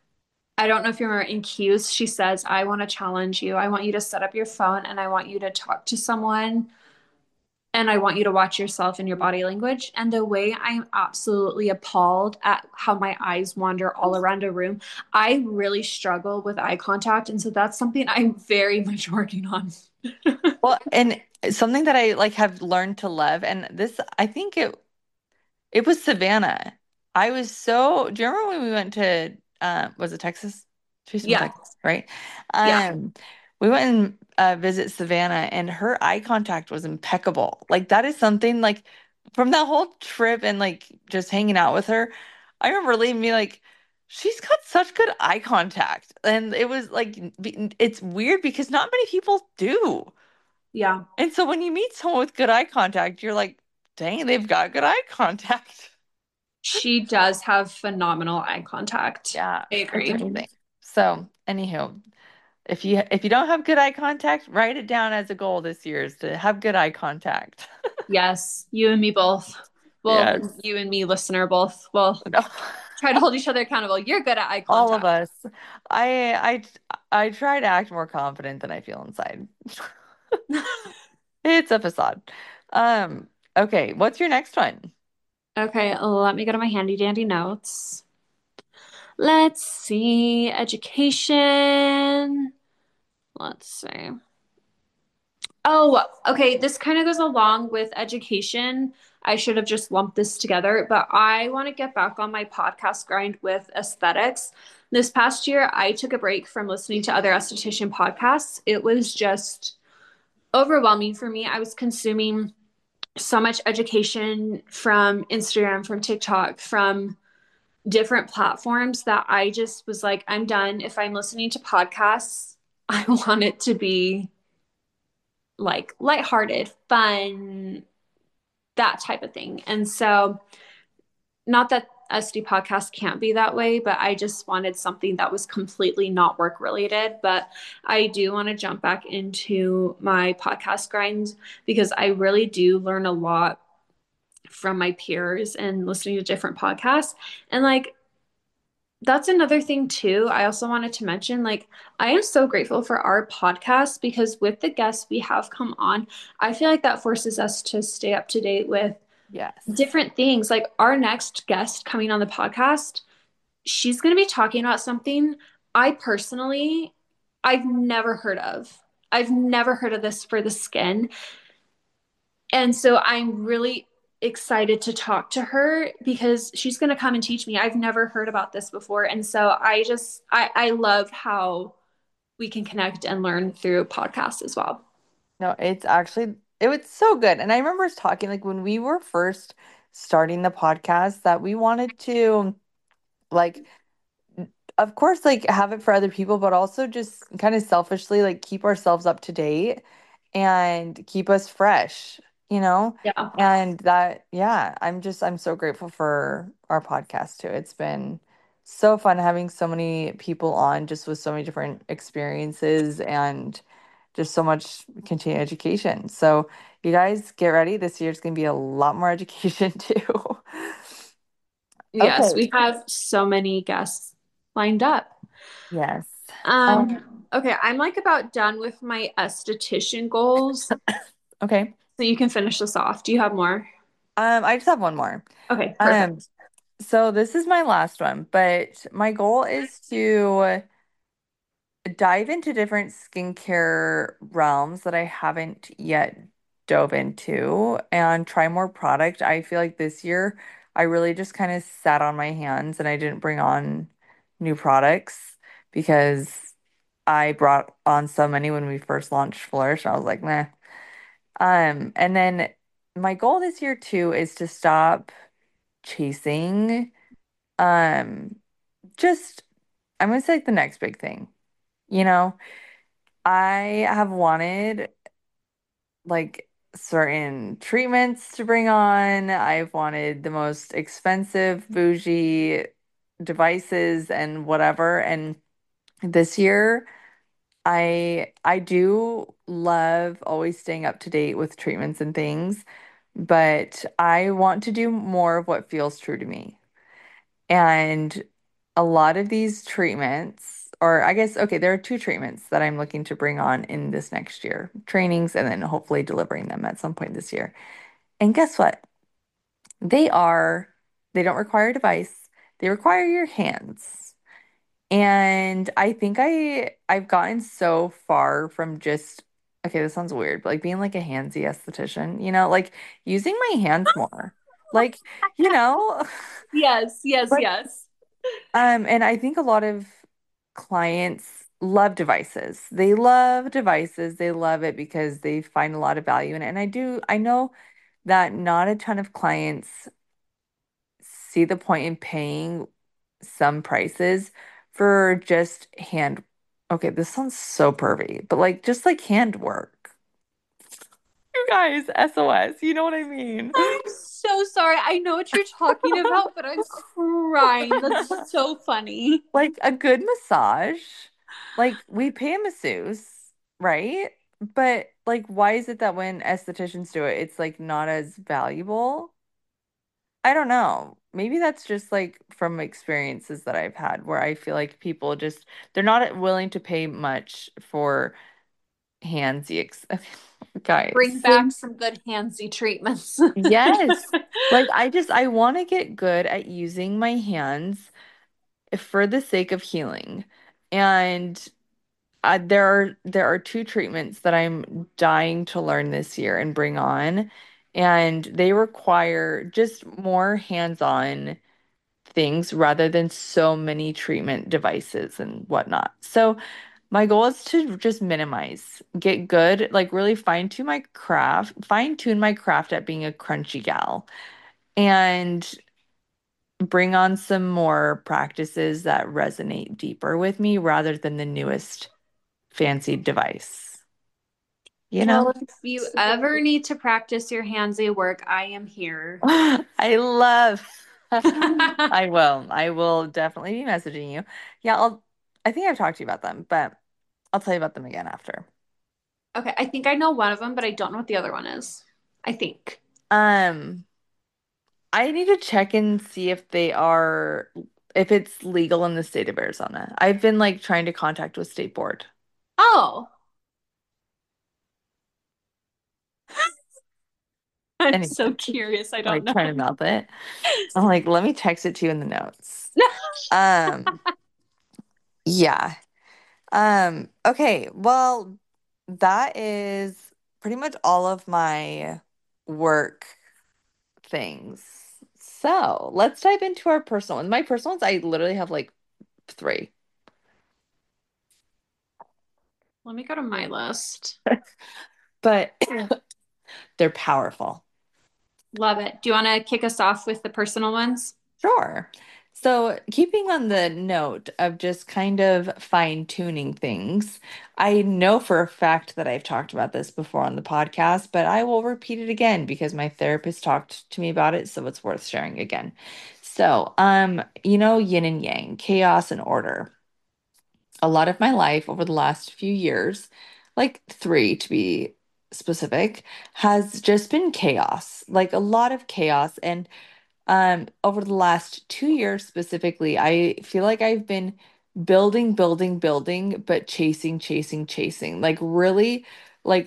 I don't know if you remember in Cues, she says, I want to challenge you. I want you to set up your phone and I want you to talk to someone and I want you to watch yourself and your body language. And the way I am absolutely appalled at how my eyes wander all around a room, I really struggle with eye contact. And so that's something I'm very much working on. Well, and something that I like have learned to love, and this I think it was Savannah. I was so, do you remember when we went to was it Texas? She's from Yeah. Texas, right? Yeah. Um, we went and visit Savannah and her eye contact was impeccable. Like that is something like from that whole trip and like just hanging out with her, I remember leaving me like she's got such good eye contact. And it was like it's weird because not many people do. Yeah. And so when you meet someone with good eye contact, you're like, dang, they've got good eye contact. She does have phenomenal eye contact. Yeah, I it's agree. amazing. So, anywho, if you don't have good eye contact, write it down as a goal this year is to have good eye contact. Yes, you and me both. Well, Yes. you and me, listener, both. Well, No. try to hold each other accountable. You're good at eye All of contact. us. I I try to act more confident than I feel inside. It's a facade. Okay, what's your next one? Okay, let me go to my handy dandy notes. Let's see. Education. Let's see. Oh, okay. This kind of goes along with education. I should have just lumped this together, but I want to get back on my podcast grind with aesthetics. This past year, I took a break from listening to other esthetician podcasts. It was just overwhelming for me. I was consuming so much education from Instagram, from TikTok, from different platforms that I just was like, I'm done. If I'm listening to podcasts, I want it to be like lighthearted, fun, that type of thing. And so, not that SD podcast can't be that way, but I just wanted something that was completely not work related. But I do want to jump back into my podcast grind because I really do learn a lot from my peers and listening to different podcasts. And like, that's another thing too. I also wanted to mention, like, I am so grateful for our podcast because with the guests we have come on, I feel like that forces us to stay up to date with Yes. different things. Like our next guest coming on the podcast, she's going to be talking about something I personally, I've never heard of. I've never heard of this for the skin. And so I'm really excited to talk to her because she's going to come and teach me. I've never heard about this before. And so I love how we can connect and learn through podcasts as well. No, it's actually it was so good. And I remember us talking like when we were first starting the podcast that we wanted to like of course like have it for other people, but also just kind of selfishly like keep ourselves up to date and keep us fresh, you know? Yeah. And that, yeah, I'm so grateful for our podcast too. It's been so fun having so many people on just with so many different experiences and just so much continued education. So you guys get ready. This year's gonna be a lot more education too. Yes, Okay. we have so many guests lined up. Yes. Um, Okay, I'm like about done with my esthetician goals. okay. So you can finish this off. Do you have more? I just have one more. Okay, Um, perfect. so this is my last one, but my goal is to dive into different skincare realms that I haven't yet dove into and try more product. I feel like this year I really just kind of sat on my hands and I didn't bring on new products because I brought on so many when we first launched Flourish. I was like, meh. And then my goal this year too is to stop chasing um just I'm gonna say like the next big thing. You know, I have wanted like certain treatments to bring on. I've wanted the most expensive bougie devices and whatever. And this year I do love always staying up to date with treatments and things, but I want to do more of what feels true to me. And a lot of these treatments, or I guess, okay, there are two treatments that I'm looking to bring on in this next year, trainings, and then hopefully delivering them at some point this year. And guess what? They are, they don't require a device, they require your hands. And I think I've gotten so far from just, okay, this sounds weird, but like being like a handsy esthetician, like using my hands more. Like, you know, Yes, yes, like yes. And I think a lot of clients love devices. They love devices. They love it because they find a lot of value in it. And I know that not a ton of clients see the point in paying some prices for just hand. Okay, this sounds so pervy, but like just like hand work. You guys, SOS, you know what I mean? I'm so sorry. I know what you're talking about, but I'm crying. That's so funny. Like a good massage, like we pay a masseuse, right? But like, why is it that when estheticians do it, it's like not as valuable? I don't know. Maybe that's just like from experiences that I've had where I feel like people just they're not willing to pay much for handsy Bring guys. back some good handsy treatments. Yes. Like I want to get good at using my hands for the sake of healing. And there are two treatments that I'm dying to learn this year and bring on, and they require just more hands-on things rather than so many treatment devices and whatnot. So My goal is to just minimize, get good, like really fine tune my craft at being a crunchy gal, and bring on some more practices that resonate deeper with me rather than the newest fancy device. You Well, know? if you ever need to practice your handsy work, I am here. I love. I will. I will definitely be messaging you. Yeah, I think I've talked to you about them, but I'll tell you about them again after. Okay, I think I know one of them, but I don't know what the other one is. I think. Um, I need to check and see if it's legal in the state of Arizona. I've been like trying to contact with state board. Oh, I'm Anyway, so curious. I don't like know. trying to mouth it. I'm like, let me text it to you in the notes. Um, yeah. Okay, well, that is pretty much all of my work things. So let's dive into our personal ones. My personal ones, I literally have like three, Let me go to my list. but they're powerful. Love it. Do you want to kick us off with the personal ones? Sure. So, keeping on the note of just kind of fine-tuning things, I know for a fact that I've talked about this before on the podcast, but I will repeat it again because my therapist talked to me about it, so it's worth sharing again. So, yin and yang, chaos and order. A lot of my life over the last few years, like three to be specific, has just been chaos, like a lot of chaos. And over the last 2 years specifically, I feel like I've been building, building, building, but chasing, chasing, chasing. Like really, like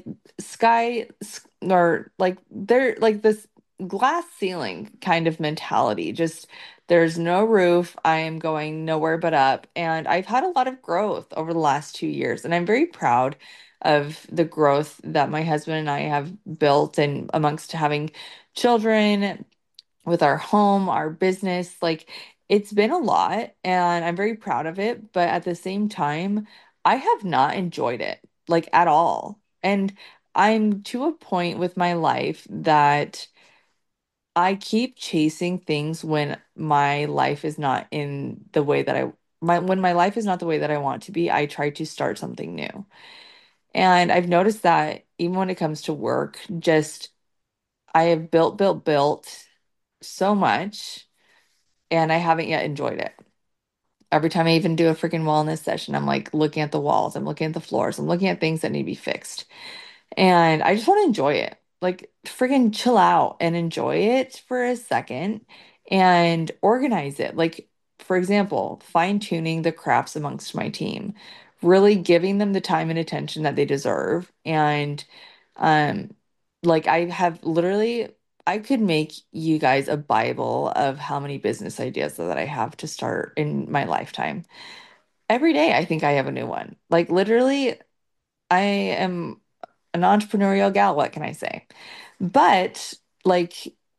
or like there, like this glass ceiling kind of mentality. Just there's no roof. I am going nowhere but up. And I've had a lot of growth over the last 2 years, and I'm very proud of the growth that my husband and I have built and amongst having children with our home, our business. Like it's been a lot and I'm very proud of it. But at the same time, I have not enjoyed it like at all. And I'm to a point with my life that I keep chasing things when my life is not in the way that when my life is not the way that I want it to be, I try to start something new. And I've noticed that even when it comes to work, just I have built, built, built so much and I haven't yet enjoyed it. Every time I even do a freaking wellness session, I'm like looking at the walls, I'm looking at the floors, I'm looking at things that need to be fixed. And I just want to enjoy it. Like freaking chill out and enjoy it for a second and organize it. Like, for example, fine-tuning the crafts amongst my team, really giving them the time and attention that they deserve. And um, like I have literally I could make you guys a Bible of how many business ideas that I have to start in my lifetime. Every day I think I have a new one. Like literally I am an entrepreneurial gal, what can I say? But like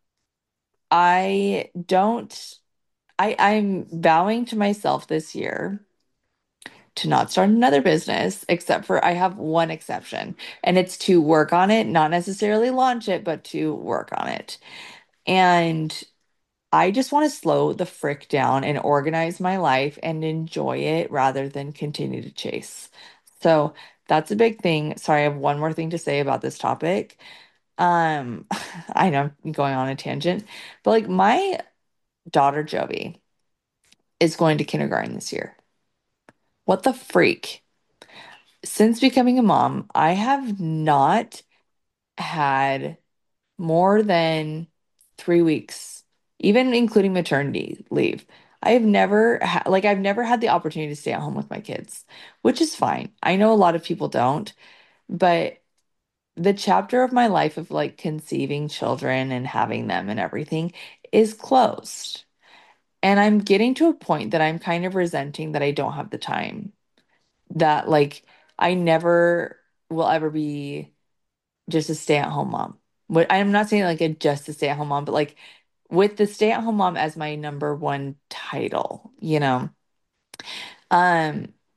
I don't I'm vowing to myself this year to not start another business, except for I have one exception, and it's to work on it, not necessarily launch it, but to work on it. And I just want to slow the frick down and organize my life and enjoy it rather than continue to chase. So that's a big thing. Sorry, I have one more thing to say about this topic. Um, I know I'm going on a tangent, but like my daughter Jovi is going to kindergarten this year. What the freak? Since becoming a mom, I have not had more than 3 weeks, even including maternity leave. I've never had the opportunity to stay at home with my kids, which is fine. I know a lot of people don't, but the chapter of my life of like conceiving children and having them and everything is closed. And I'm getting to a point that I'm kind of resenting that I don't have the time, that like I never will ever be just a stay-at-home mom. What I'm not saying like a just a stay-at-home mom, but like with the stay-at-home mom as my number one title, you know. Um,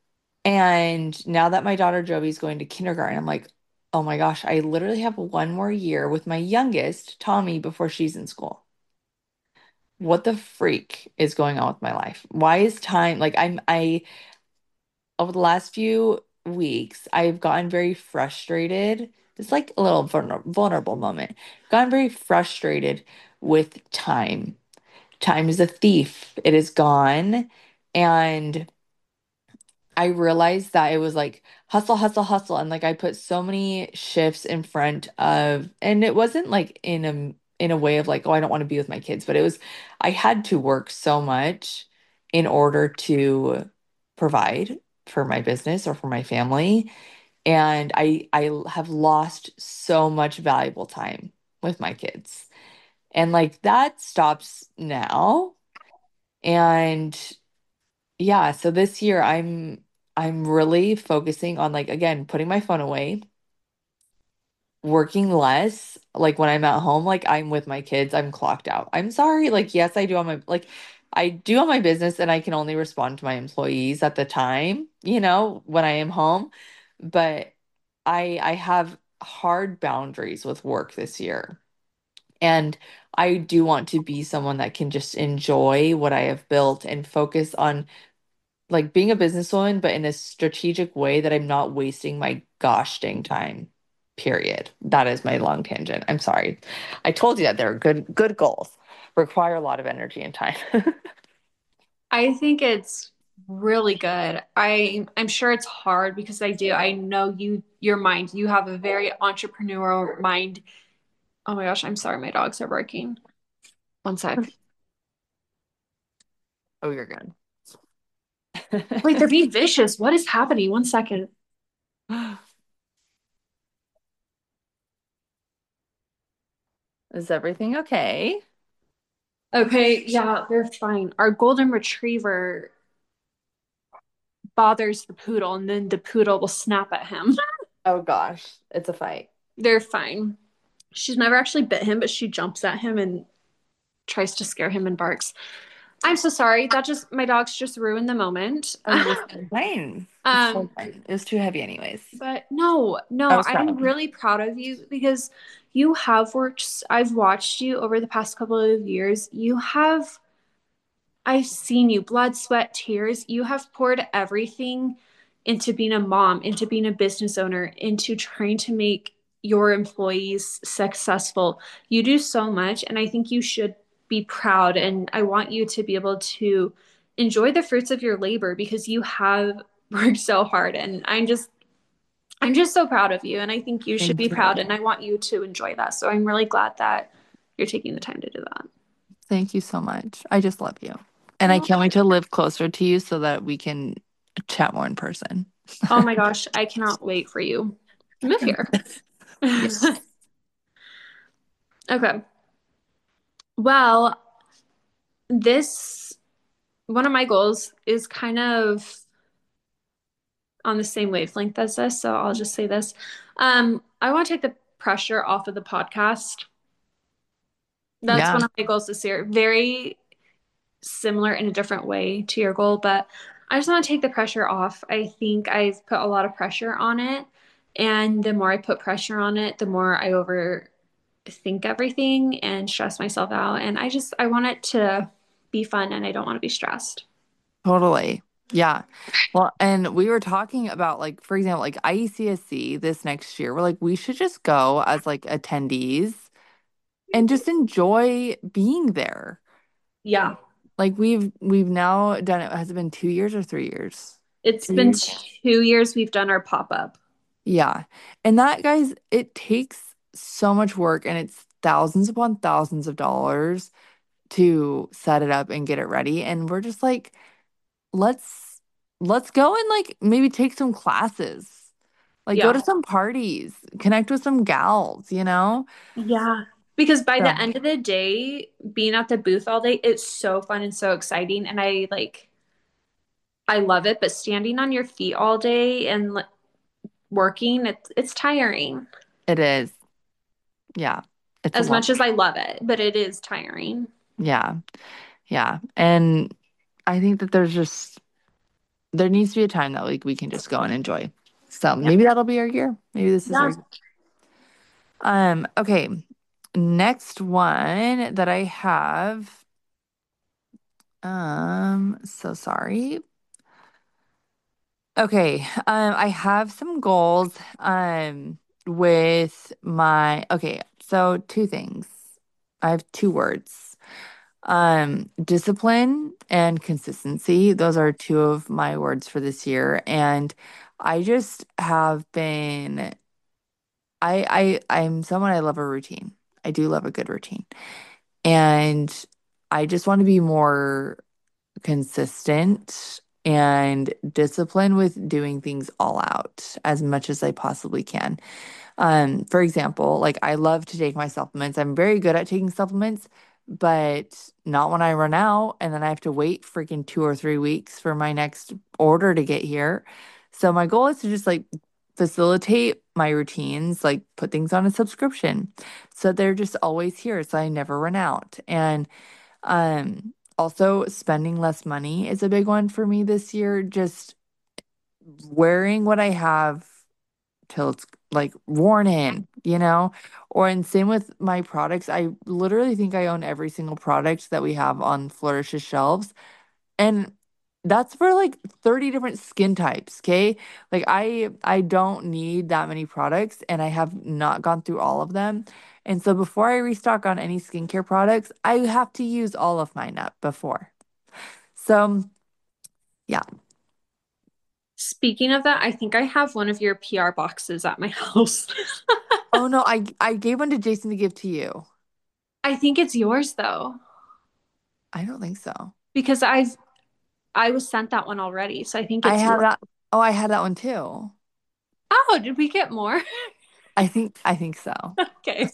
And now that my daughter Jovi's going to kindergarten, I'm like, oh my gosh, I literally have one more year with my youngest, Tommy, before she's in school. What the freak is going on with my life? Why is time like over the last few weeks, I've gotten very frustrated. It's like a little vulnerable moment. Gotten very frustrated with time. Time is a thief. It is gone. And I realized that it was like hustle, hustle, hustle. And like I put so many shifts in front of, and it wasn't like in a way of like, oh, I don't want to be with my kids, but it was I had to work so much in order to provide for my business or for my family. And I have lost so much valuable time with my kids. And like that stops now. And yeah, so this year I'm really focusing on like again putting my phone away, working less. Like when I'm at home, like I'm with my kids, I'm clocked out. I'm sorry, like yes, I do on my business and I can only respond to my employees at the time, when I am home. But I have hard boundaries with work this year. And I do want to be someone that can just enjoy what I have built and focus on like being a businesswoman, but in a strategic way that I'm not wasting my gosh dang time. Period. That is my long tangent. I'm sorry. I told you that they're good goals. Require a lot of energy and time. I think it's really good. I'm sure it's hard because I know your mind, you have a very entrepreneurial mind. Oh my gosh, I'm sorry, my dogs are barking. One sec. Oh, you're good. Wait, they're being vicious. What is happening? One second. Is everything okay? Okay, yeah, they're fine. Our golden retriever bothers the poodle, and then the poodle will snap at him. Oh gosh, it's a fight. They're fine. She's never actually bit him, but she jumps at him and tries to scare him and barks. I'm so sorry. That just my dogs just ruined the moment. Oh, you're fine. It's so um, fine. It was too heavy anyways. but no, I no, was I'm proud. really proud of you because you have worked. I've watched you over the past couple of years. I've seen you, blood, sweat, tears. You have poured everything into being a mom, into being a business owner, into trying to make your employees successful. You do so much, and I think you should be proud. And I want you to be able to enjoy the fruits of your labor because you have worked so hard. And I'm just so proud of you. And I think you should Thank be proud. you. And I want you to enjoy that. So I'm really glad that you're taking the time to do that. Thank you so much. I just love you. And I Oh, can't wait to live closer to you so that we can chat more in person. oh my gosh, I cannot wait for you to move here. Yes. Okay. Well, this one of my goals is kind of on the same wavelength as this, so I'll just say this. I want to take the pressure off of the podcast. That's Yeah, one of my goals this year. Very similar in a different way to your goal, but I just want to take the pressure off. I think I've put a lot of pressure on it, and the more I put pressure on it, the more I overthink everything and stress myself out. And I want it to be fun, and I don't want to be stressed. totally. Yeah. Well, and we were talking about like, for example, like IECSC this next year. We're like, we should just go as like attendees and just enjoy being there. Yeah, Like we've now done it. Has it been 2 years or 3 years? it's Two been years. 2 years we've done our pop up. Yeah. And that, guys, it takes so much work and it's thousands upon thousands of dollars to set it up and get it ready. And we're just like, let's let's go and like maybe take some classes. Like go Yeah. to some parties, connect with some gals. Yeah. Because by So the end of the day, being at the booth all day, it's so fun and so exciting. And I love it. But standing on your feet all day and working, it's tiring it is. Yeah. It's a as lot. much as I love it, but it is tiring. Yeah. Yeah. And I think that there's just there needs to be a time that like we can just go and enjoy. So Yeah. maybe that'll be our year. Maybe this is Yeah. our okay. Next one that I have, so sorry. Okay, I have some goals with my okay, so two things. I have two words. Discipline and consistency. Those are two of my words for this year. And I just have been I'm someone I love a routine. I do love a good routine. And I just want to be more consistent and disciplined with doing things all out as much as I possibly can. For example, like I love to take my supplements. I'm very good at taking supplements, but not when I run out and then I have to wait freaking 2 or 3 weeks for my next order to get here. So my goal is to just like facilitate my routines, like put things on a subscription so they're just always here so I never run out. And also spending less money is a big one for me this year. Just wearing what I have till it's like worn in, you know? Or and same with my products. I literally think I own every single product that we have on Flourish's shelves. And that's for like 30 different skin types, okay? Like I don't need that many products and I have not gone through all of them. And so before I restock on any skincare products, I have to use all of mine up before. So, yeah. Speaking of that, I think I have one of your PR boxes at my house. Oh no, I gave one to Jason to give to you. I think it's yours though, I don't think so. because I was sent that one already, so I think I it's have yours. that. Oh, I had that one too. Oh, did we get more? I think so. Okay.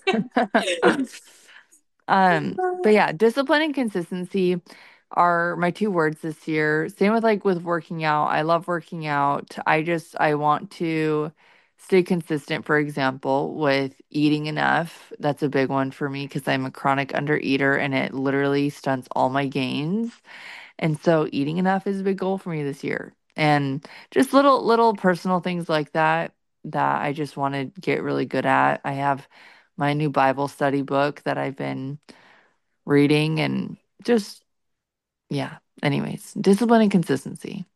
But yeah, discipline and consistency are my two words this year. Same with like with working out. I love working out. I want to stay consistent, for example, with eating enough. That's a big one for me because I'm a chronic undereater and it literally stunts all my gains. And so eating enough is a big goal for me this year. And just little personal things like that I just want to get really good at. I have my new Bible study book that I've been reading and just yeah. Anyways, discipline and consistency.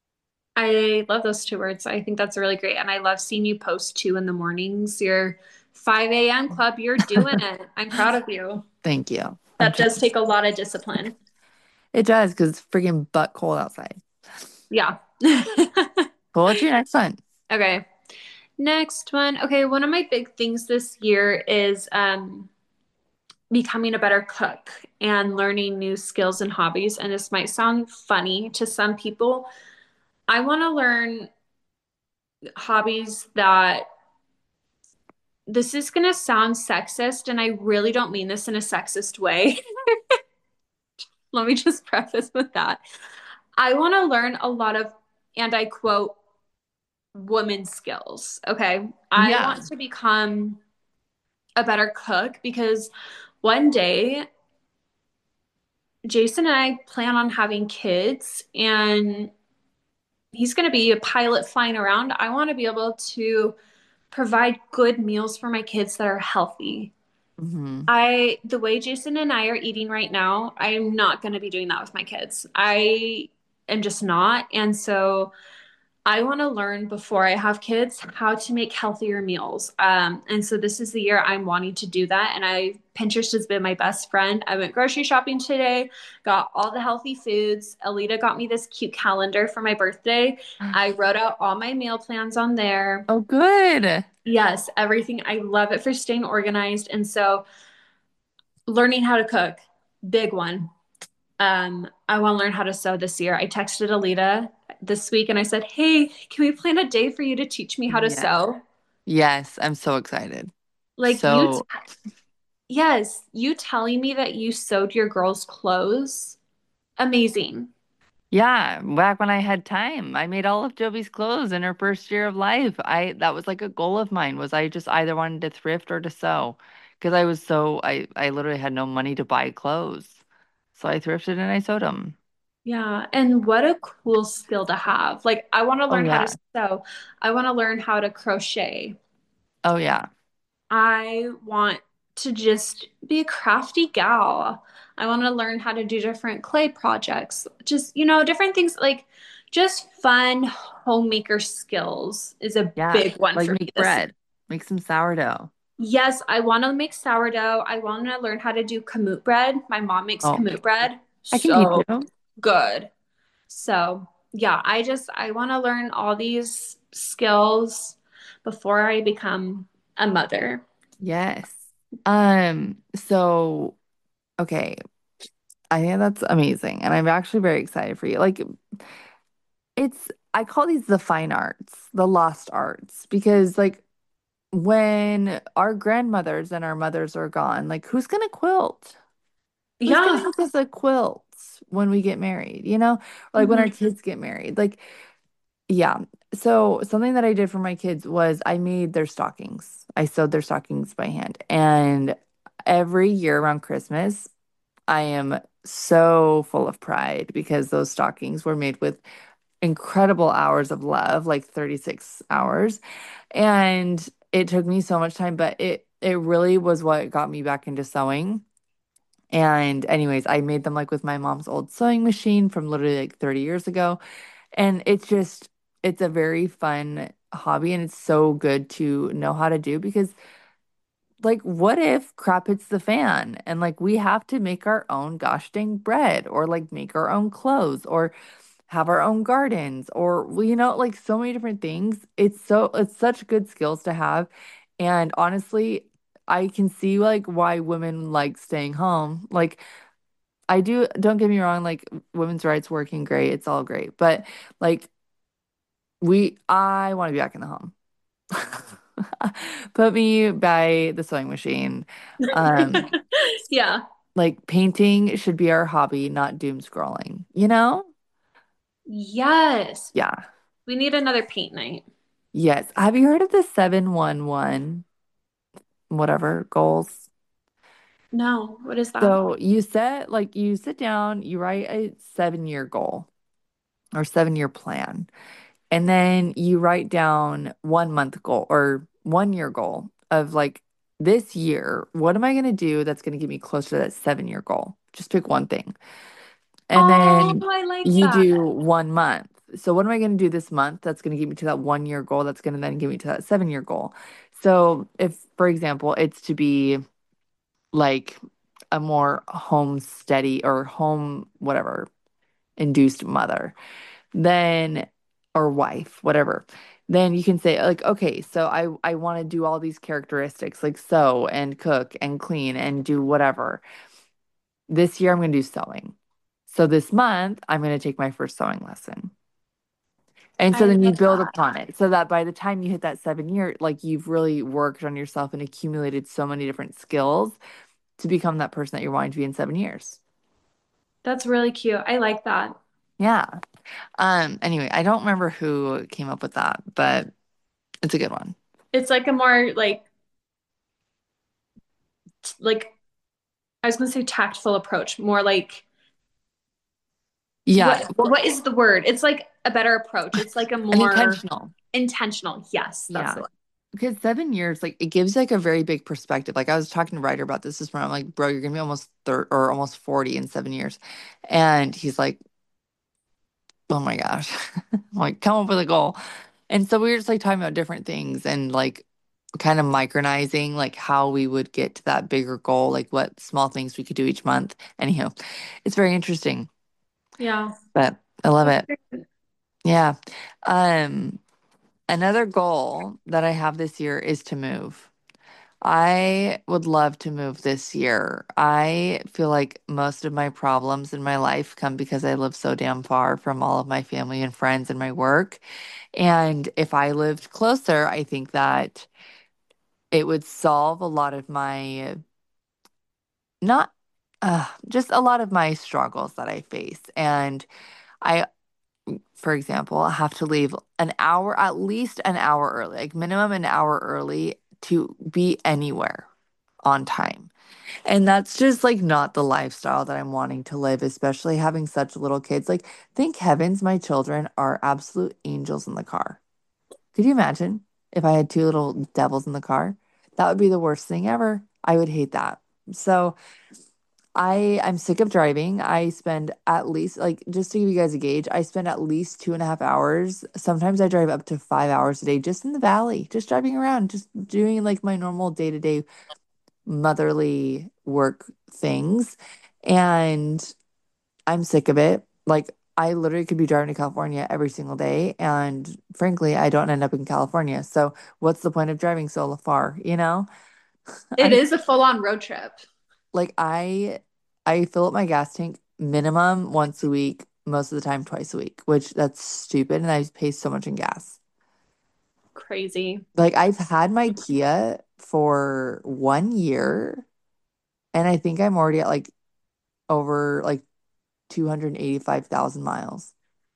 I love those two words. I think that's really great. And I love seeing you post too in the mornings. Your 5 a.m. club, you're doing it. I'm proud of you. Thank you. I'm That trying. does take a lot of discipline. It does because it's freaking butt cold outside. Yeah. Well, what's your next one? Okay. Next one. Okay, one of my big things this year is becoming a better cook and learning new skills and hobbies. And this might sound funny to some people. I want to learn hobbies that this is going to sound sexist, and I really don't mean this in a sexist way. Let me just preface with that. I want to learn a lot of, and I quote, woman skills. Okay. I Yeah. want to become a better cook because one day Jason and I plan on having kids, and he's going to be a pilot flying around. I want to be able to provide good meals for my kids that are healthy. Hmm. The way Jason and I are eating right now, I'm not going to be doing that with my kids. I am just not. And so I want to learn before I have kids how to make healthier meals. And so this is the year I'm wanting to do that. And Pinterest has been my best friend. I went grocery shopping today, got all the healthy foods. Alita got me this cute calendar for my birthday. I wrote out all my meal plans on there. Oh, good. Yes, everything. I love it for staying organized. And so learning how to cook, big one. I want to learn how to sew this year. I texted Alita this week and I said, "Hey, can we plan a day for you to teach me how to Yes. sew?" Yes, I'm so excited. Like So yes, you telling me that you sewed your girls' clothes. Amazing. yeah, back when I had time, I made all of Jovi's clothes in her first year of life. I that was like a goal of mine was I just either wanted to thrift or to sew because I literally had no money to buy clothes. So I thrifted and I sewed them. Yeah, and what a cool skill to have. Like, I want to Oh learn how to yeah. sew. I want to learn how to crochet. Oh yeah. I want to just be a crafty gal. I want to learn how to do different clay projects. Just, different things like just fun homemaker skills is a Yeah. big one Like for me make this year. bread. Make some sourdough. Yes, I want to make sourdough. I want to learn how to do kamut bread. My mom makes Oh, kamut bread. I can teach So you. good. So, yeah, I want to learn all these skills before I become a mother. Yes. So okay, I think that's amazing. And I'm actually very excited for you. Like I call these the fine arts, the lost arts, because like when our grandmothers and our mothers are gone, like who's gonna quilt? Who's gonna Yeah. make us a quilt when we get married, you know? Or like when our Mhm. kids get married. Like, yeah. So something that I did for my kids was I made their stockings. I sewed their stockings by hand. And every year around Christmas, I am so full of pride because those stockings were made with incredible hours of love, like 36 hours. And it took me so much time, but it really was what got me back into sewing. And anyways, I made them like with my mom's old sewing machine from literally like 30 years ago. And it's a very fun hobby and it's so good to know how to do because like what if crap hits the fan and like we have to make our own gosh dang bread or like make our own clothes or have our own gardens or well, like so many different things. It's such good skills to have. And honestly, I can see like why women like staying home. Like I do, don't get me wrong, like women's rights working great, it's all great. But like I want to be back in the home. Put me by the sewing machine. Um, Yeah. like painting should be our hobby, not doom scrolling, you know? Yes. Yeah. We need another paint night. Yes. Have you heard of the 711 whatever goals? No, what is that? So you sit down, you write a 7-year goal or 7-year plan, and then you write down 1 month goal or 1 year goal of like this year, what am I going to do that's going to get me closer to that 7-year goal? Just pick one thing. And Oh, then I like you that. do 1 month. So what am I going to do this month that's going to get me to that 1 year goal that's going to then get me to that 7-year goal? So if, for example, it's to be like a more home steady or home whatever induced mother, then or wife, whatever. Then you can say like, okay, so I want to do all these characteristics like sew and cook and clean and do whatever. This year I'm going to do sewing. So this month I'm going to take my first sewing lesson. And so I then you love build that. upon it so that by the time you hit that 7 year, like you've really worked on yourself and accumulated so many different skills to become that person that you're wanting to be in 7 years. That's really cute. I like that. Yeah. Anyway, I don't remember who came up with that, but it's a good one. It's like a more like I was gonna say tactful approach, more like Yeah. what is the word? It's like a better approach. It's like a And more intentional. intentional. Yes, that's Yeah. the one. Because 7 years, like it gives like a very big perspective. Like I was talking to Ryder about this morning. I'm like, bro, you're gonna be almost 30 or almost 40 in 7 years. And he's like, oh my gosh. I'm like, come up with a goal. And so we were just like talking about different things and like kind of micronizing like how we would get to that bigger goal, like what small things we could do each month. Anyhow, it's very interesting, Yeah. but I love That's it. great. Yeah. Um, Another goal that I have this year is to move. I would love to move this year. I feel like most of my problems in my life come because I live so damn far from all of my family and friends and my work. And if I lived closer, I think that it would solve a lot of my, not, just a lot of my struggles that I face. And I, for example, have to leave an hour, at least an hour early, like minimum an hour early to be anywhere on time. And that's just like not the lifestyle that I'm wanting to live, especially having such little kids. Like, thank heavens my children are absolute angels in the car. Could you imagine if I had two little devils in the car? That would be the worst thing ever. I would hate that. So I'm sick of driving. I spend at least like just to give you guys a gauge, I spend at least 2.5 hours. Sometimes I drive up to 5 hours a day just in the valley, just driving around, just doing like my normal day-to-day motherly work things. And I'm sick of it. Like I literally could be driving to California every single day. And frankly, I don't end up in California. So what's the point of driving so far? It I'm is a full-on road trip. like I fill up my gas tank minimum once a week, most of the time twice a week, which that's stupid. And I pay so much in gas. Crazy. Like I've had my Kia for 1 year and I think I'm already at like over like 285,000 miles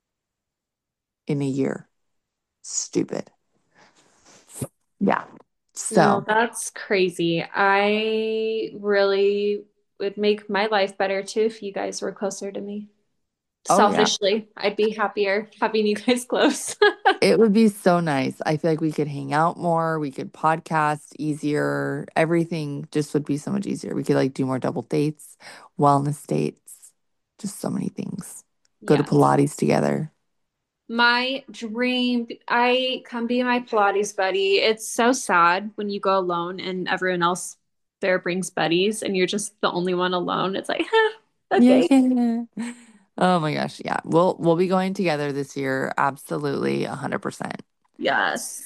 in a year. Stupid. Yeah. No, So, that's crazy. I really would make my life better too if you guys were closer to me. oh yeah, Selfishly, I'd be happier having you guys close. it would be so nice. I feel like we could hang out more, we could podcast easier. Everything just would be so much easier. We could like do more double dates, wellness dates, just so many things. Go to Yes. Pilates together. My dream, I come be my Pilates buddy. It's so sad when you go alone and everyone else there brings buddies and you're just the only one alone. It's like, Yeah. okay. Oh my gosh, yeah. We'll be going together this year. Absolutely, 100%. Yes.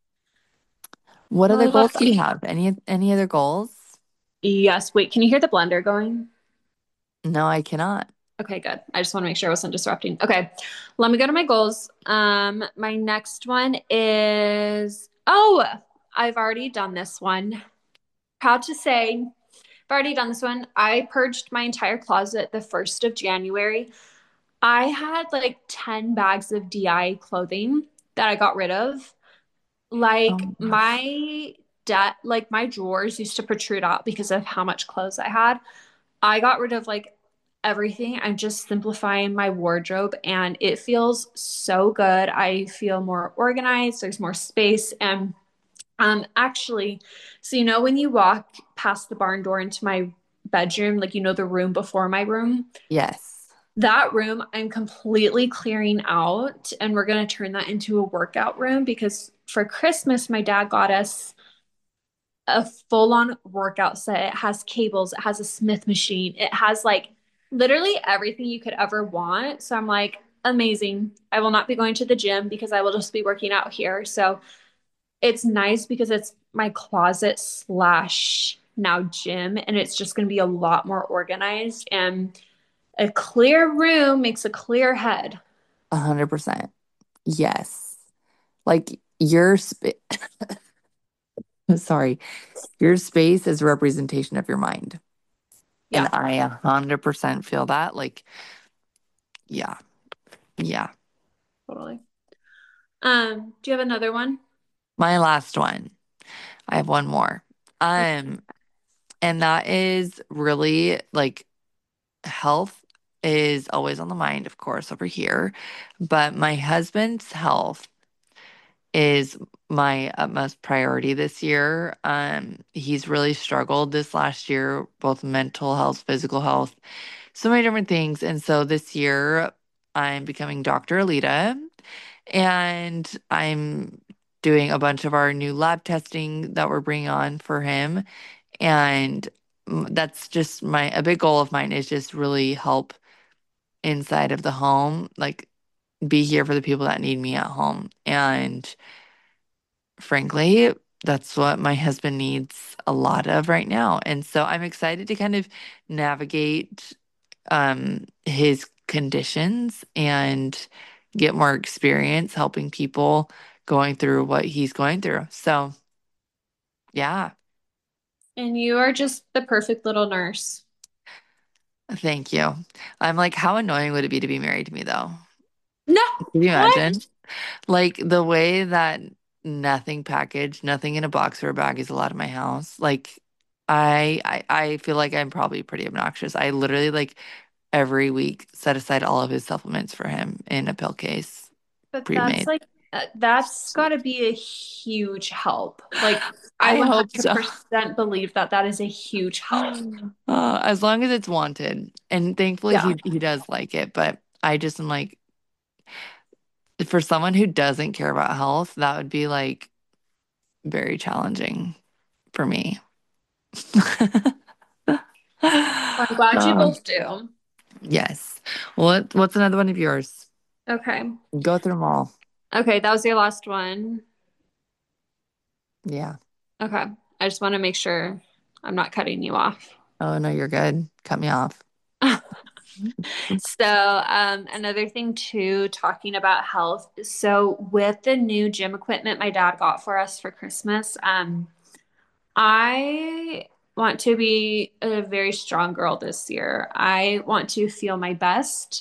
What Well, I other love goals do that. you have? Any other goals? Yes. Wait, can you hear the blender going? No, I cannot. Okay, good. I just want to make sure I wasn't disrupting. Okay, let me go to my goals. My next one is, oh, I've already done this one. Proud to say, I've already done this one. I purged my entire closet the 1st of January. I had like 10 bags of DI clothing that I got rid of. Oh Like my gosh. my like my drawers used to protrude out because of how much clothes I had. I got rid of like everything. I'm just simplifying my wardrobe and it feels so good. I feel more organized, there's more space. And actually, so when you walk past the barn door into my bedroom, like the room before my room, Yes. that room I'm completely clearing out and we're going to turn that into a workout room because for Christmas my dad got us a full-on workout set. It has cables, it has a Smith machine, it has like literally everything you could ever want. So I'm like, amazing. I will not be going to the gym because I will just be working out here. So it's nice because it's my closet slash now gym, and it's just going to be a lot more organized. And a clear room makes a clear head. 100%. Yes. Like sorry, your space is a representation of your mind. And Yeah, I 100% feel that. Like, yeah. Yeah. totally. Do you have another one? My last one. I have one more. Okay. Um, and that is really like health is always on the mind, of course, over here. But my husband's health is my utmost priority this year. He's really struggled this last year, both mental health, physical health, so many different things. And so this year, I'm becoming Dr. Alita, and I'm doing a bunch of our new lab testing that we're bringing on for him. And that's just a big goal of mine is just really help inside of the home, like be here for the people that need me at home. And frankly, that's what my husband needs a lot of right now. And so I'm excited to kind of navigate his conditions and get more experience helping people going through what he's going through. So, yeah, And you are just the perfect little nurse. thank you. I'm like, how annoying would it be to be married to me though? No, Can you what? imagine? Like the way that nothing packaged, nothing in a box or a bag is allowed in my house. Like I feel like I'm probably pretty obnoxious. I literally like every week set aside all of his supplements for him in a pill case, But that's pre-made. like that's got to be a huge help. Like I I hope so. 100% believe that that is a huge help. As long as it's wanted. And thankfully Yeah. he does like it, but I just am like for someone who doesn't care about health, that would be like very challenging for me. Well, I'm glad you Um, both do. yes. What's another one of yours? Okay. Go through them all. Okay, that was your last one. Yeah. Okay. I just want to make sure I'm not cutting you off. Oh no, you're good. Cut me off. So, another thing too, talking about health. So, with the new gym equipment my dad got for us for Christmas, I want to be a very strong girl this year. I want to feel my best.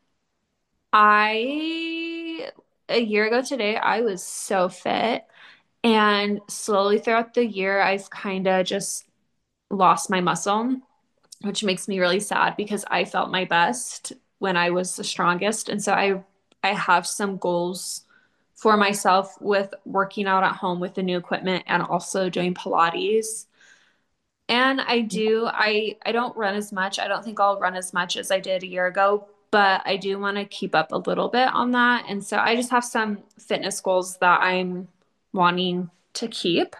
I, a year ago today, I was so fit, and slowly throughout the year, I've kind of just lost my muscle, which makes me really sad because I felt my best when I was the strongest. And so I have some goals for myself with working out at home with the new equipment and also doing Pilates. And I don't run as much. I don't think I'll run as much as I did a year ago, but I do want to keep up a little bit on that. And so I just have some fitness goals that I'm wanting to keep.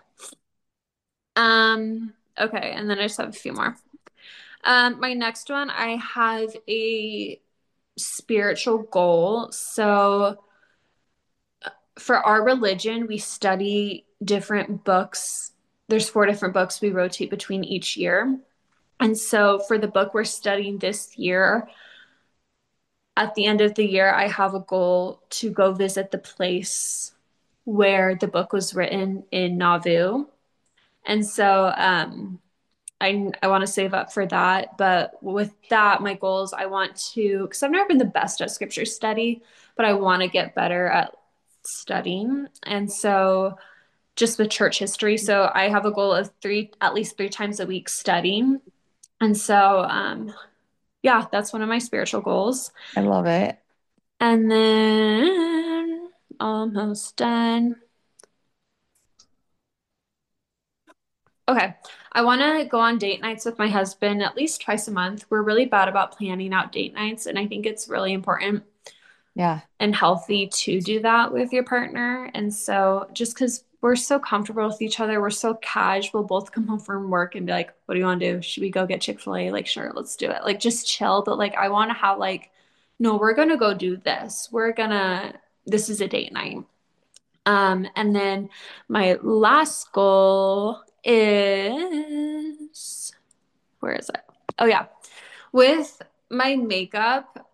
Okay, and then I just have a few more. My next one, I have a spiritual goal. So for our religion, we study different books. There's 4 different books we rotate between each year. And so for the book we're studying this year, at the end of the year, I have a goal to go visit the place where the book was written in Nauvoo. And so I want to save up for that. But with that, my goals, I want to, because I've never been the best at scripture study, but I want to get better at studying. And so just with church history, so I have a goal of at least 3 times a week studying. And so, yeah, that's one of my spiritual goals. I love it. And then almost done. Okay. I want to go on date nights with my husband at least twice a month. We're really bad about planning out date nights, and I think it's really important Yeah. and healthy to do that with your partner. And so, just because we're so comfortable with each other, we're so casual, we'll both come home from work and be like, what do you want to do? Should we go get Chick-fil-A? Like, sure, let's do it. Like, just chill. But like, I want to have, like, no, we're going to go do this. This is a date night. And then my last goal is, where is it? Oh yeah. With my makeup,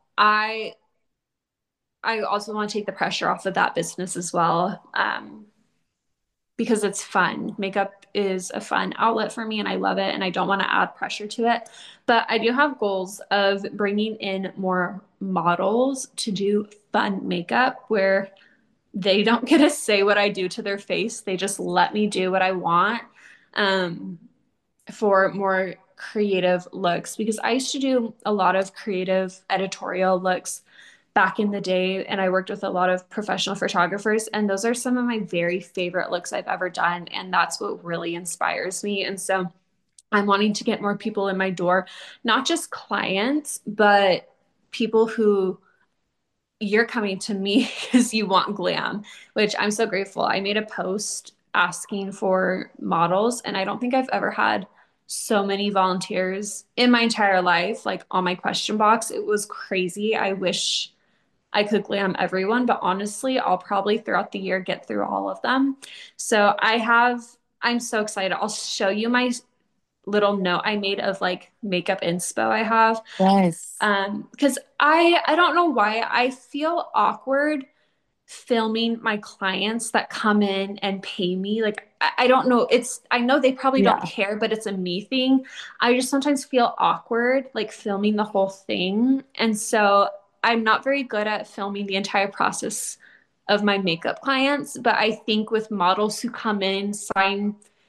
I also want to take the pressure off of that business as well. Because it's fun. Makeup is a fun outlet for me and I love it and I don't want to add pressure to it. But I do have goals of bringing in more models to do fun makeup where they don't get to say what I do to their face. They just let me do what I want um, for more creative looks because I used to do a lot of creative editorial looks back in the day and I worked with a lot of professional photographers and those are some of my very favorite looks I've ever done and that's what really inspires me and so I'm wanting to get more people in my door, not just clients, but people who you're coming to me because you want glam, which I'm so grateful. I made a post asking for models, and I don't think I've ever had so many volunteers in my entire life, like on my question box. It was crazy. I wish I could glam everyone, but honestly, I'll probably throughout the year get through all of them. So I'm so excited. I'll show you my little note I made of like makeup inspo I have. Yes. Because I don't know why I feel awkward filming my clients that come in and pay me. Like I don't know. I know they probably don't Yeah. care, but it's a me thing. I just sometimes feel awkward like filming the whole thing. And so I'm not very good at filming the entire process of my makeup clients, but I think with models who come in, sign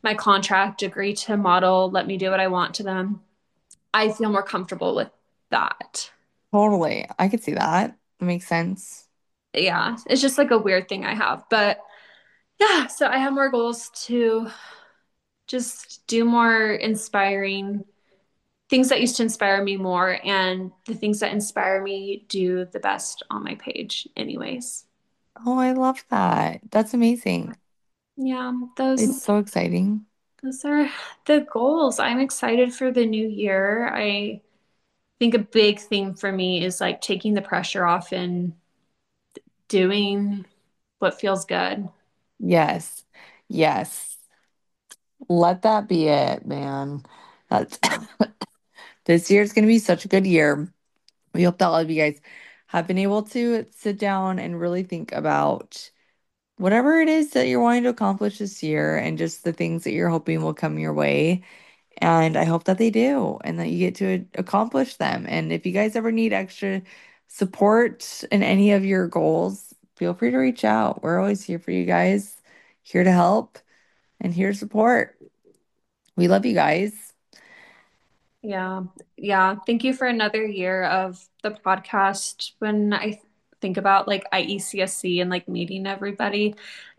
my contract, agree to model, let me do what I want to them, I feel more comfortable with that. Totally. I could see that. It makes sense. Yeah, it's just like a weird thing I have. But yeah, so I have more goals to just do more inspiring things that used to inspire me more, and the things that inspire me do the best on my page anyways. Oh, I love that. That's amazing. Yeah, It's so exciting. those are the goals. I'm excited for the new year. I think a big thing for me is like taking the pressure off and doing what feels good. Yes. Yes. Let that be it, man. That's this year is going to be such a good year. We hope that all of you guys have been able to sit down and really think about whatever it is that you're wanting to accomplish this year and just the things that you're hoping will come your way. And I hope that they do and that you get to accomplish them. And if you guys ever need extra support in any of your goals, feel free to reach out. We're always here for you guys, here to help and here to support. We love you guys. Yeah. Yeah. Thank you for another year of the podcast. When I think about like IECSC and like meeting everybody,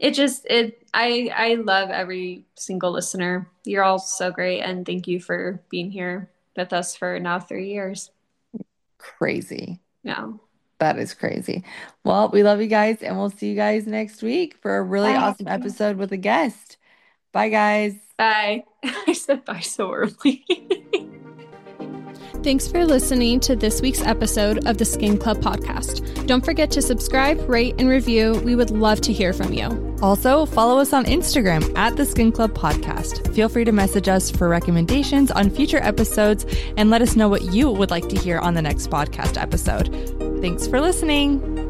I love every single listener. You're all so great. And thank you for being here with us for now 3 years. Crazy. Yeah. That is crazy. Well, we love you guys, and we'll see you guys next week for a really Bye. awesome episode with a guest. Bye, guys. Bye. I said bye so early. Thanks for listening to this week's episode of the Skin Club podcast. Don't forget to subscribe, rate, and review. We would love to hear from you. Also, follow us on Instagram at the Skin Club Podcast. Feel free to message us for recommendations on future episodes and let us know what you would like to hear on the next podcast episode. Thanks for listening.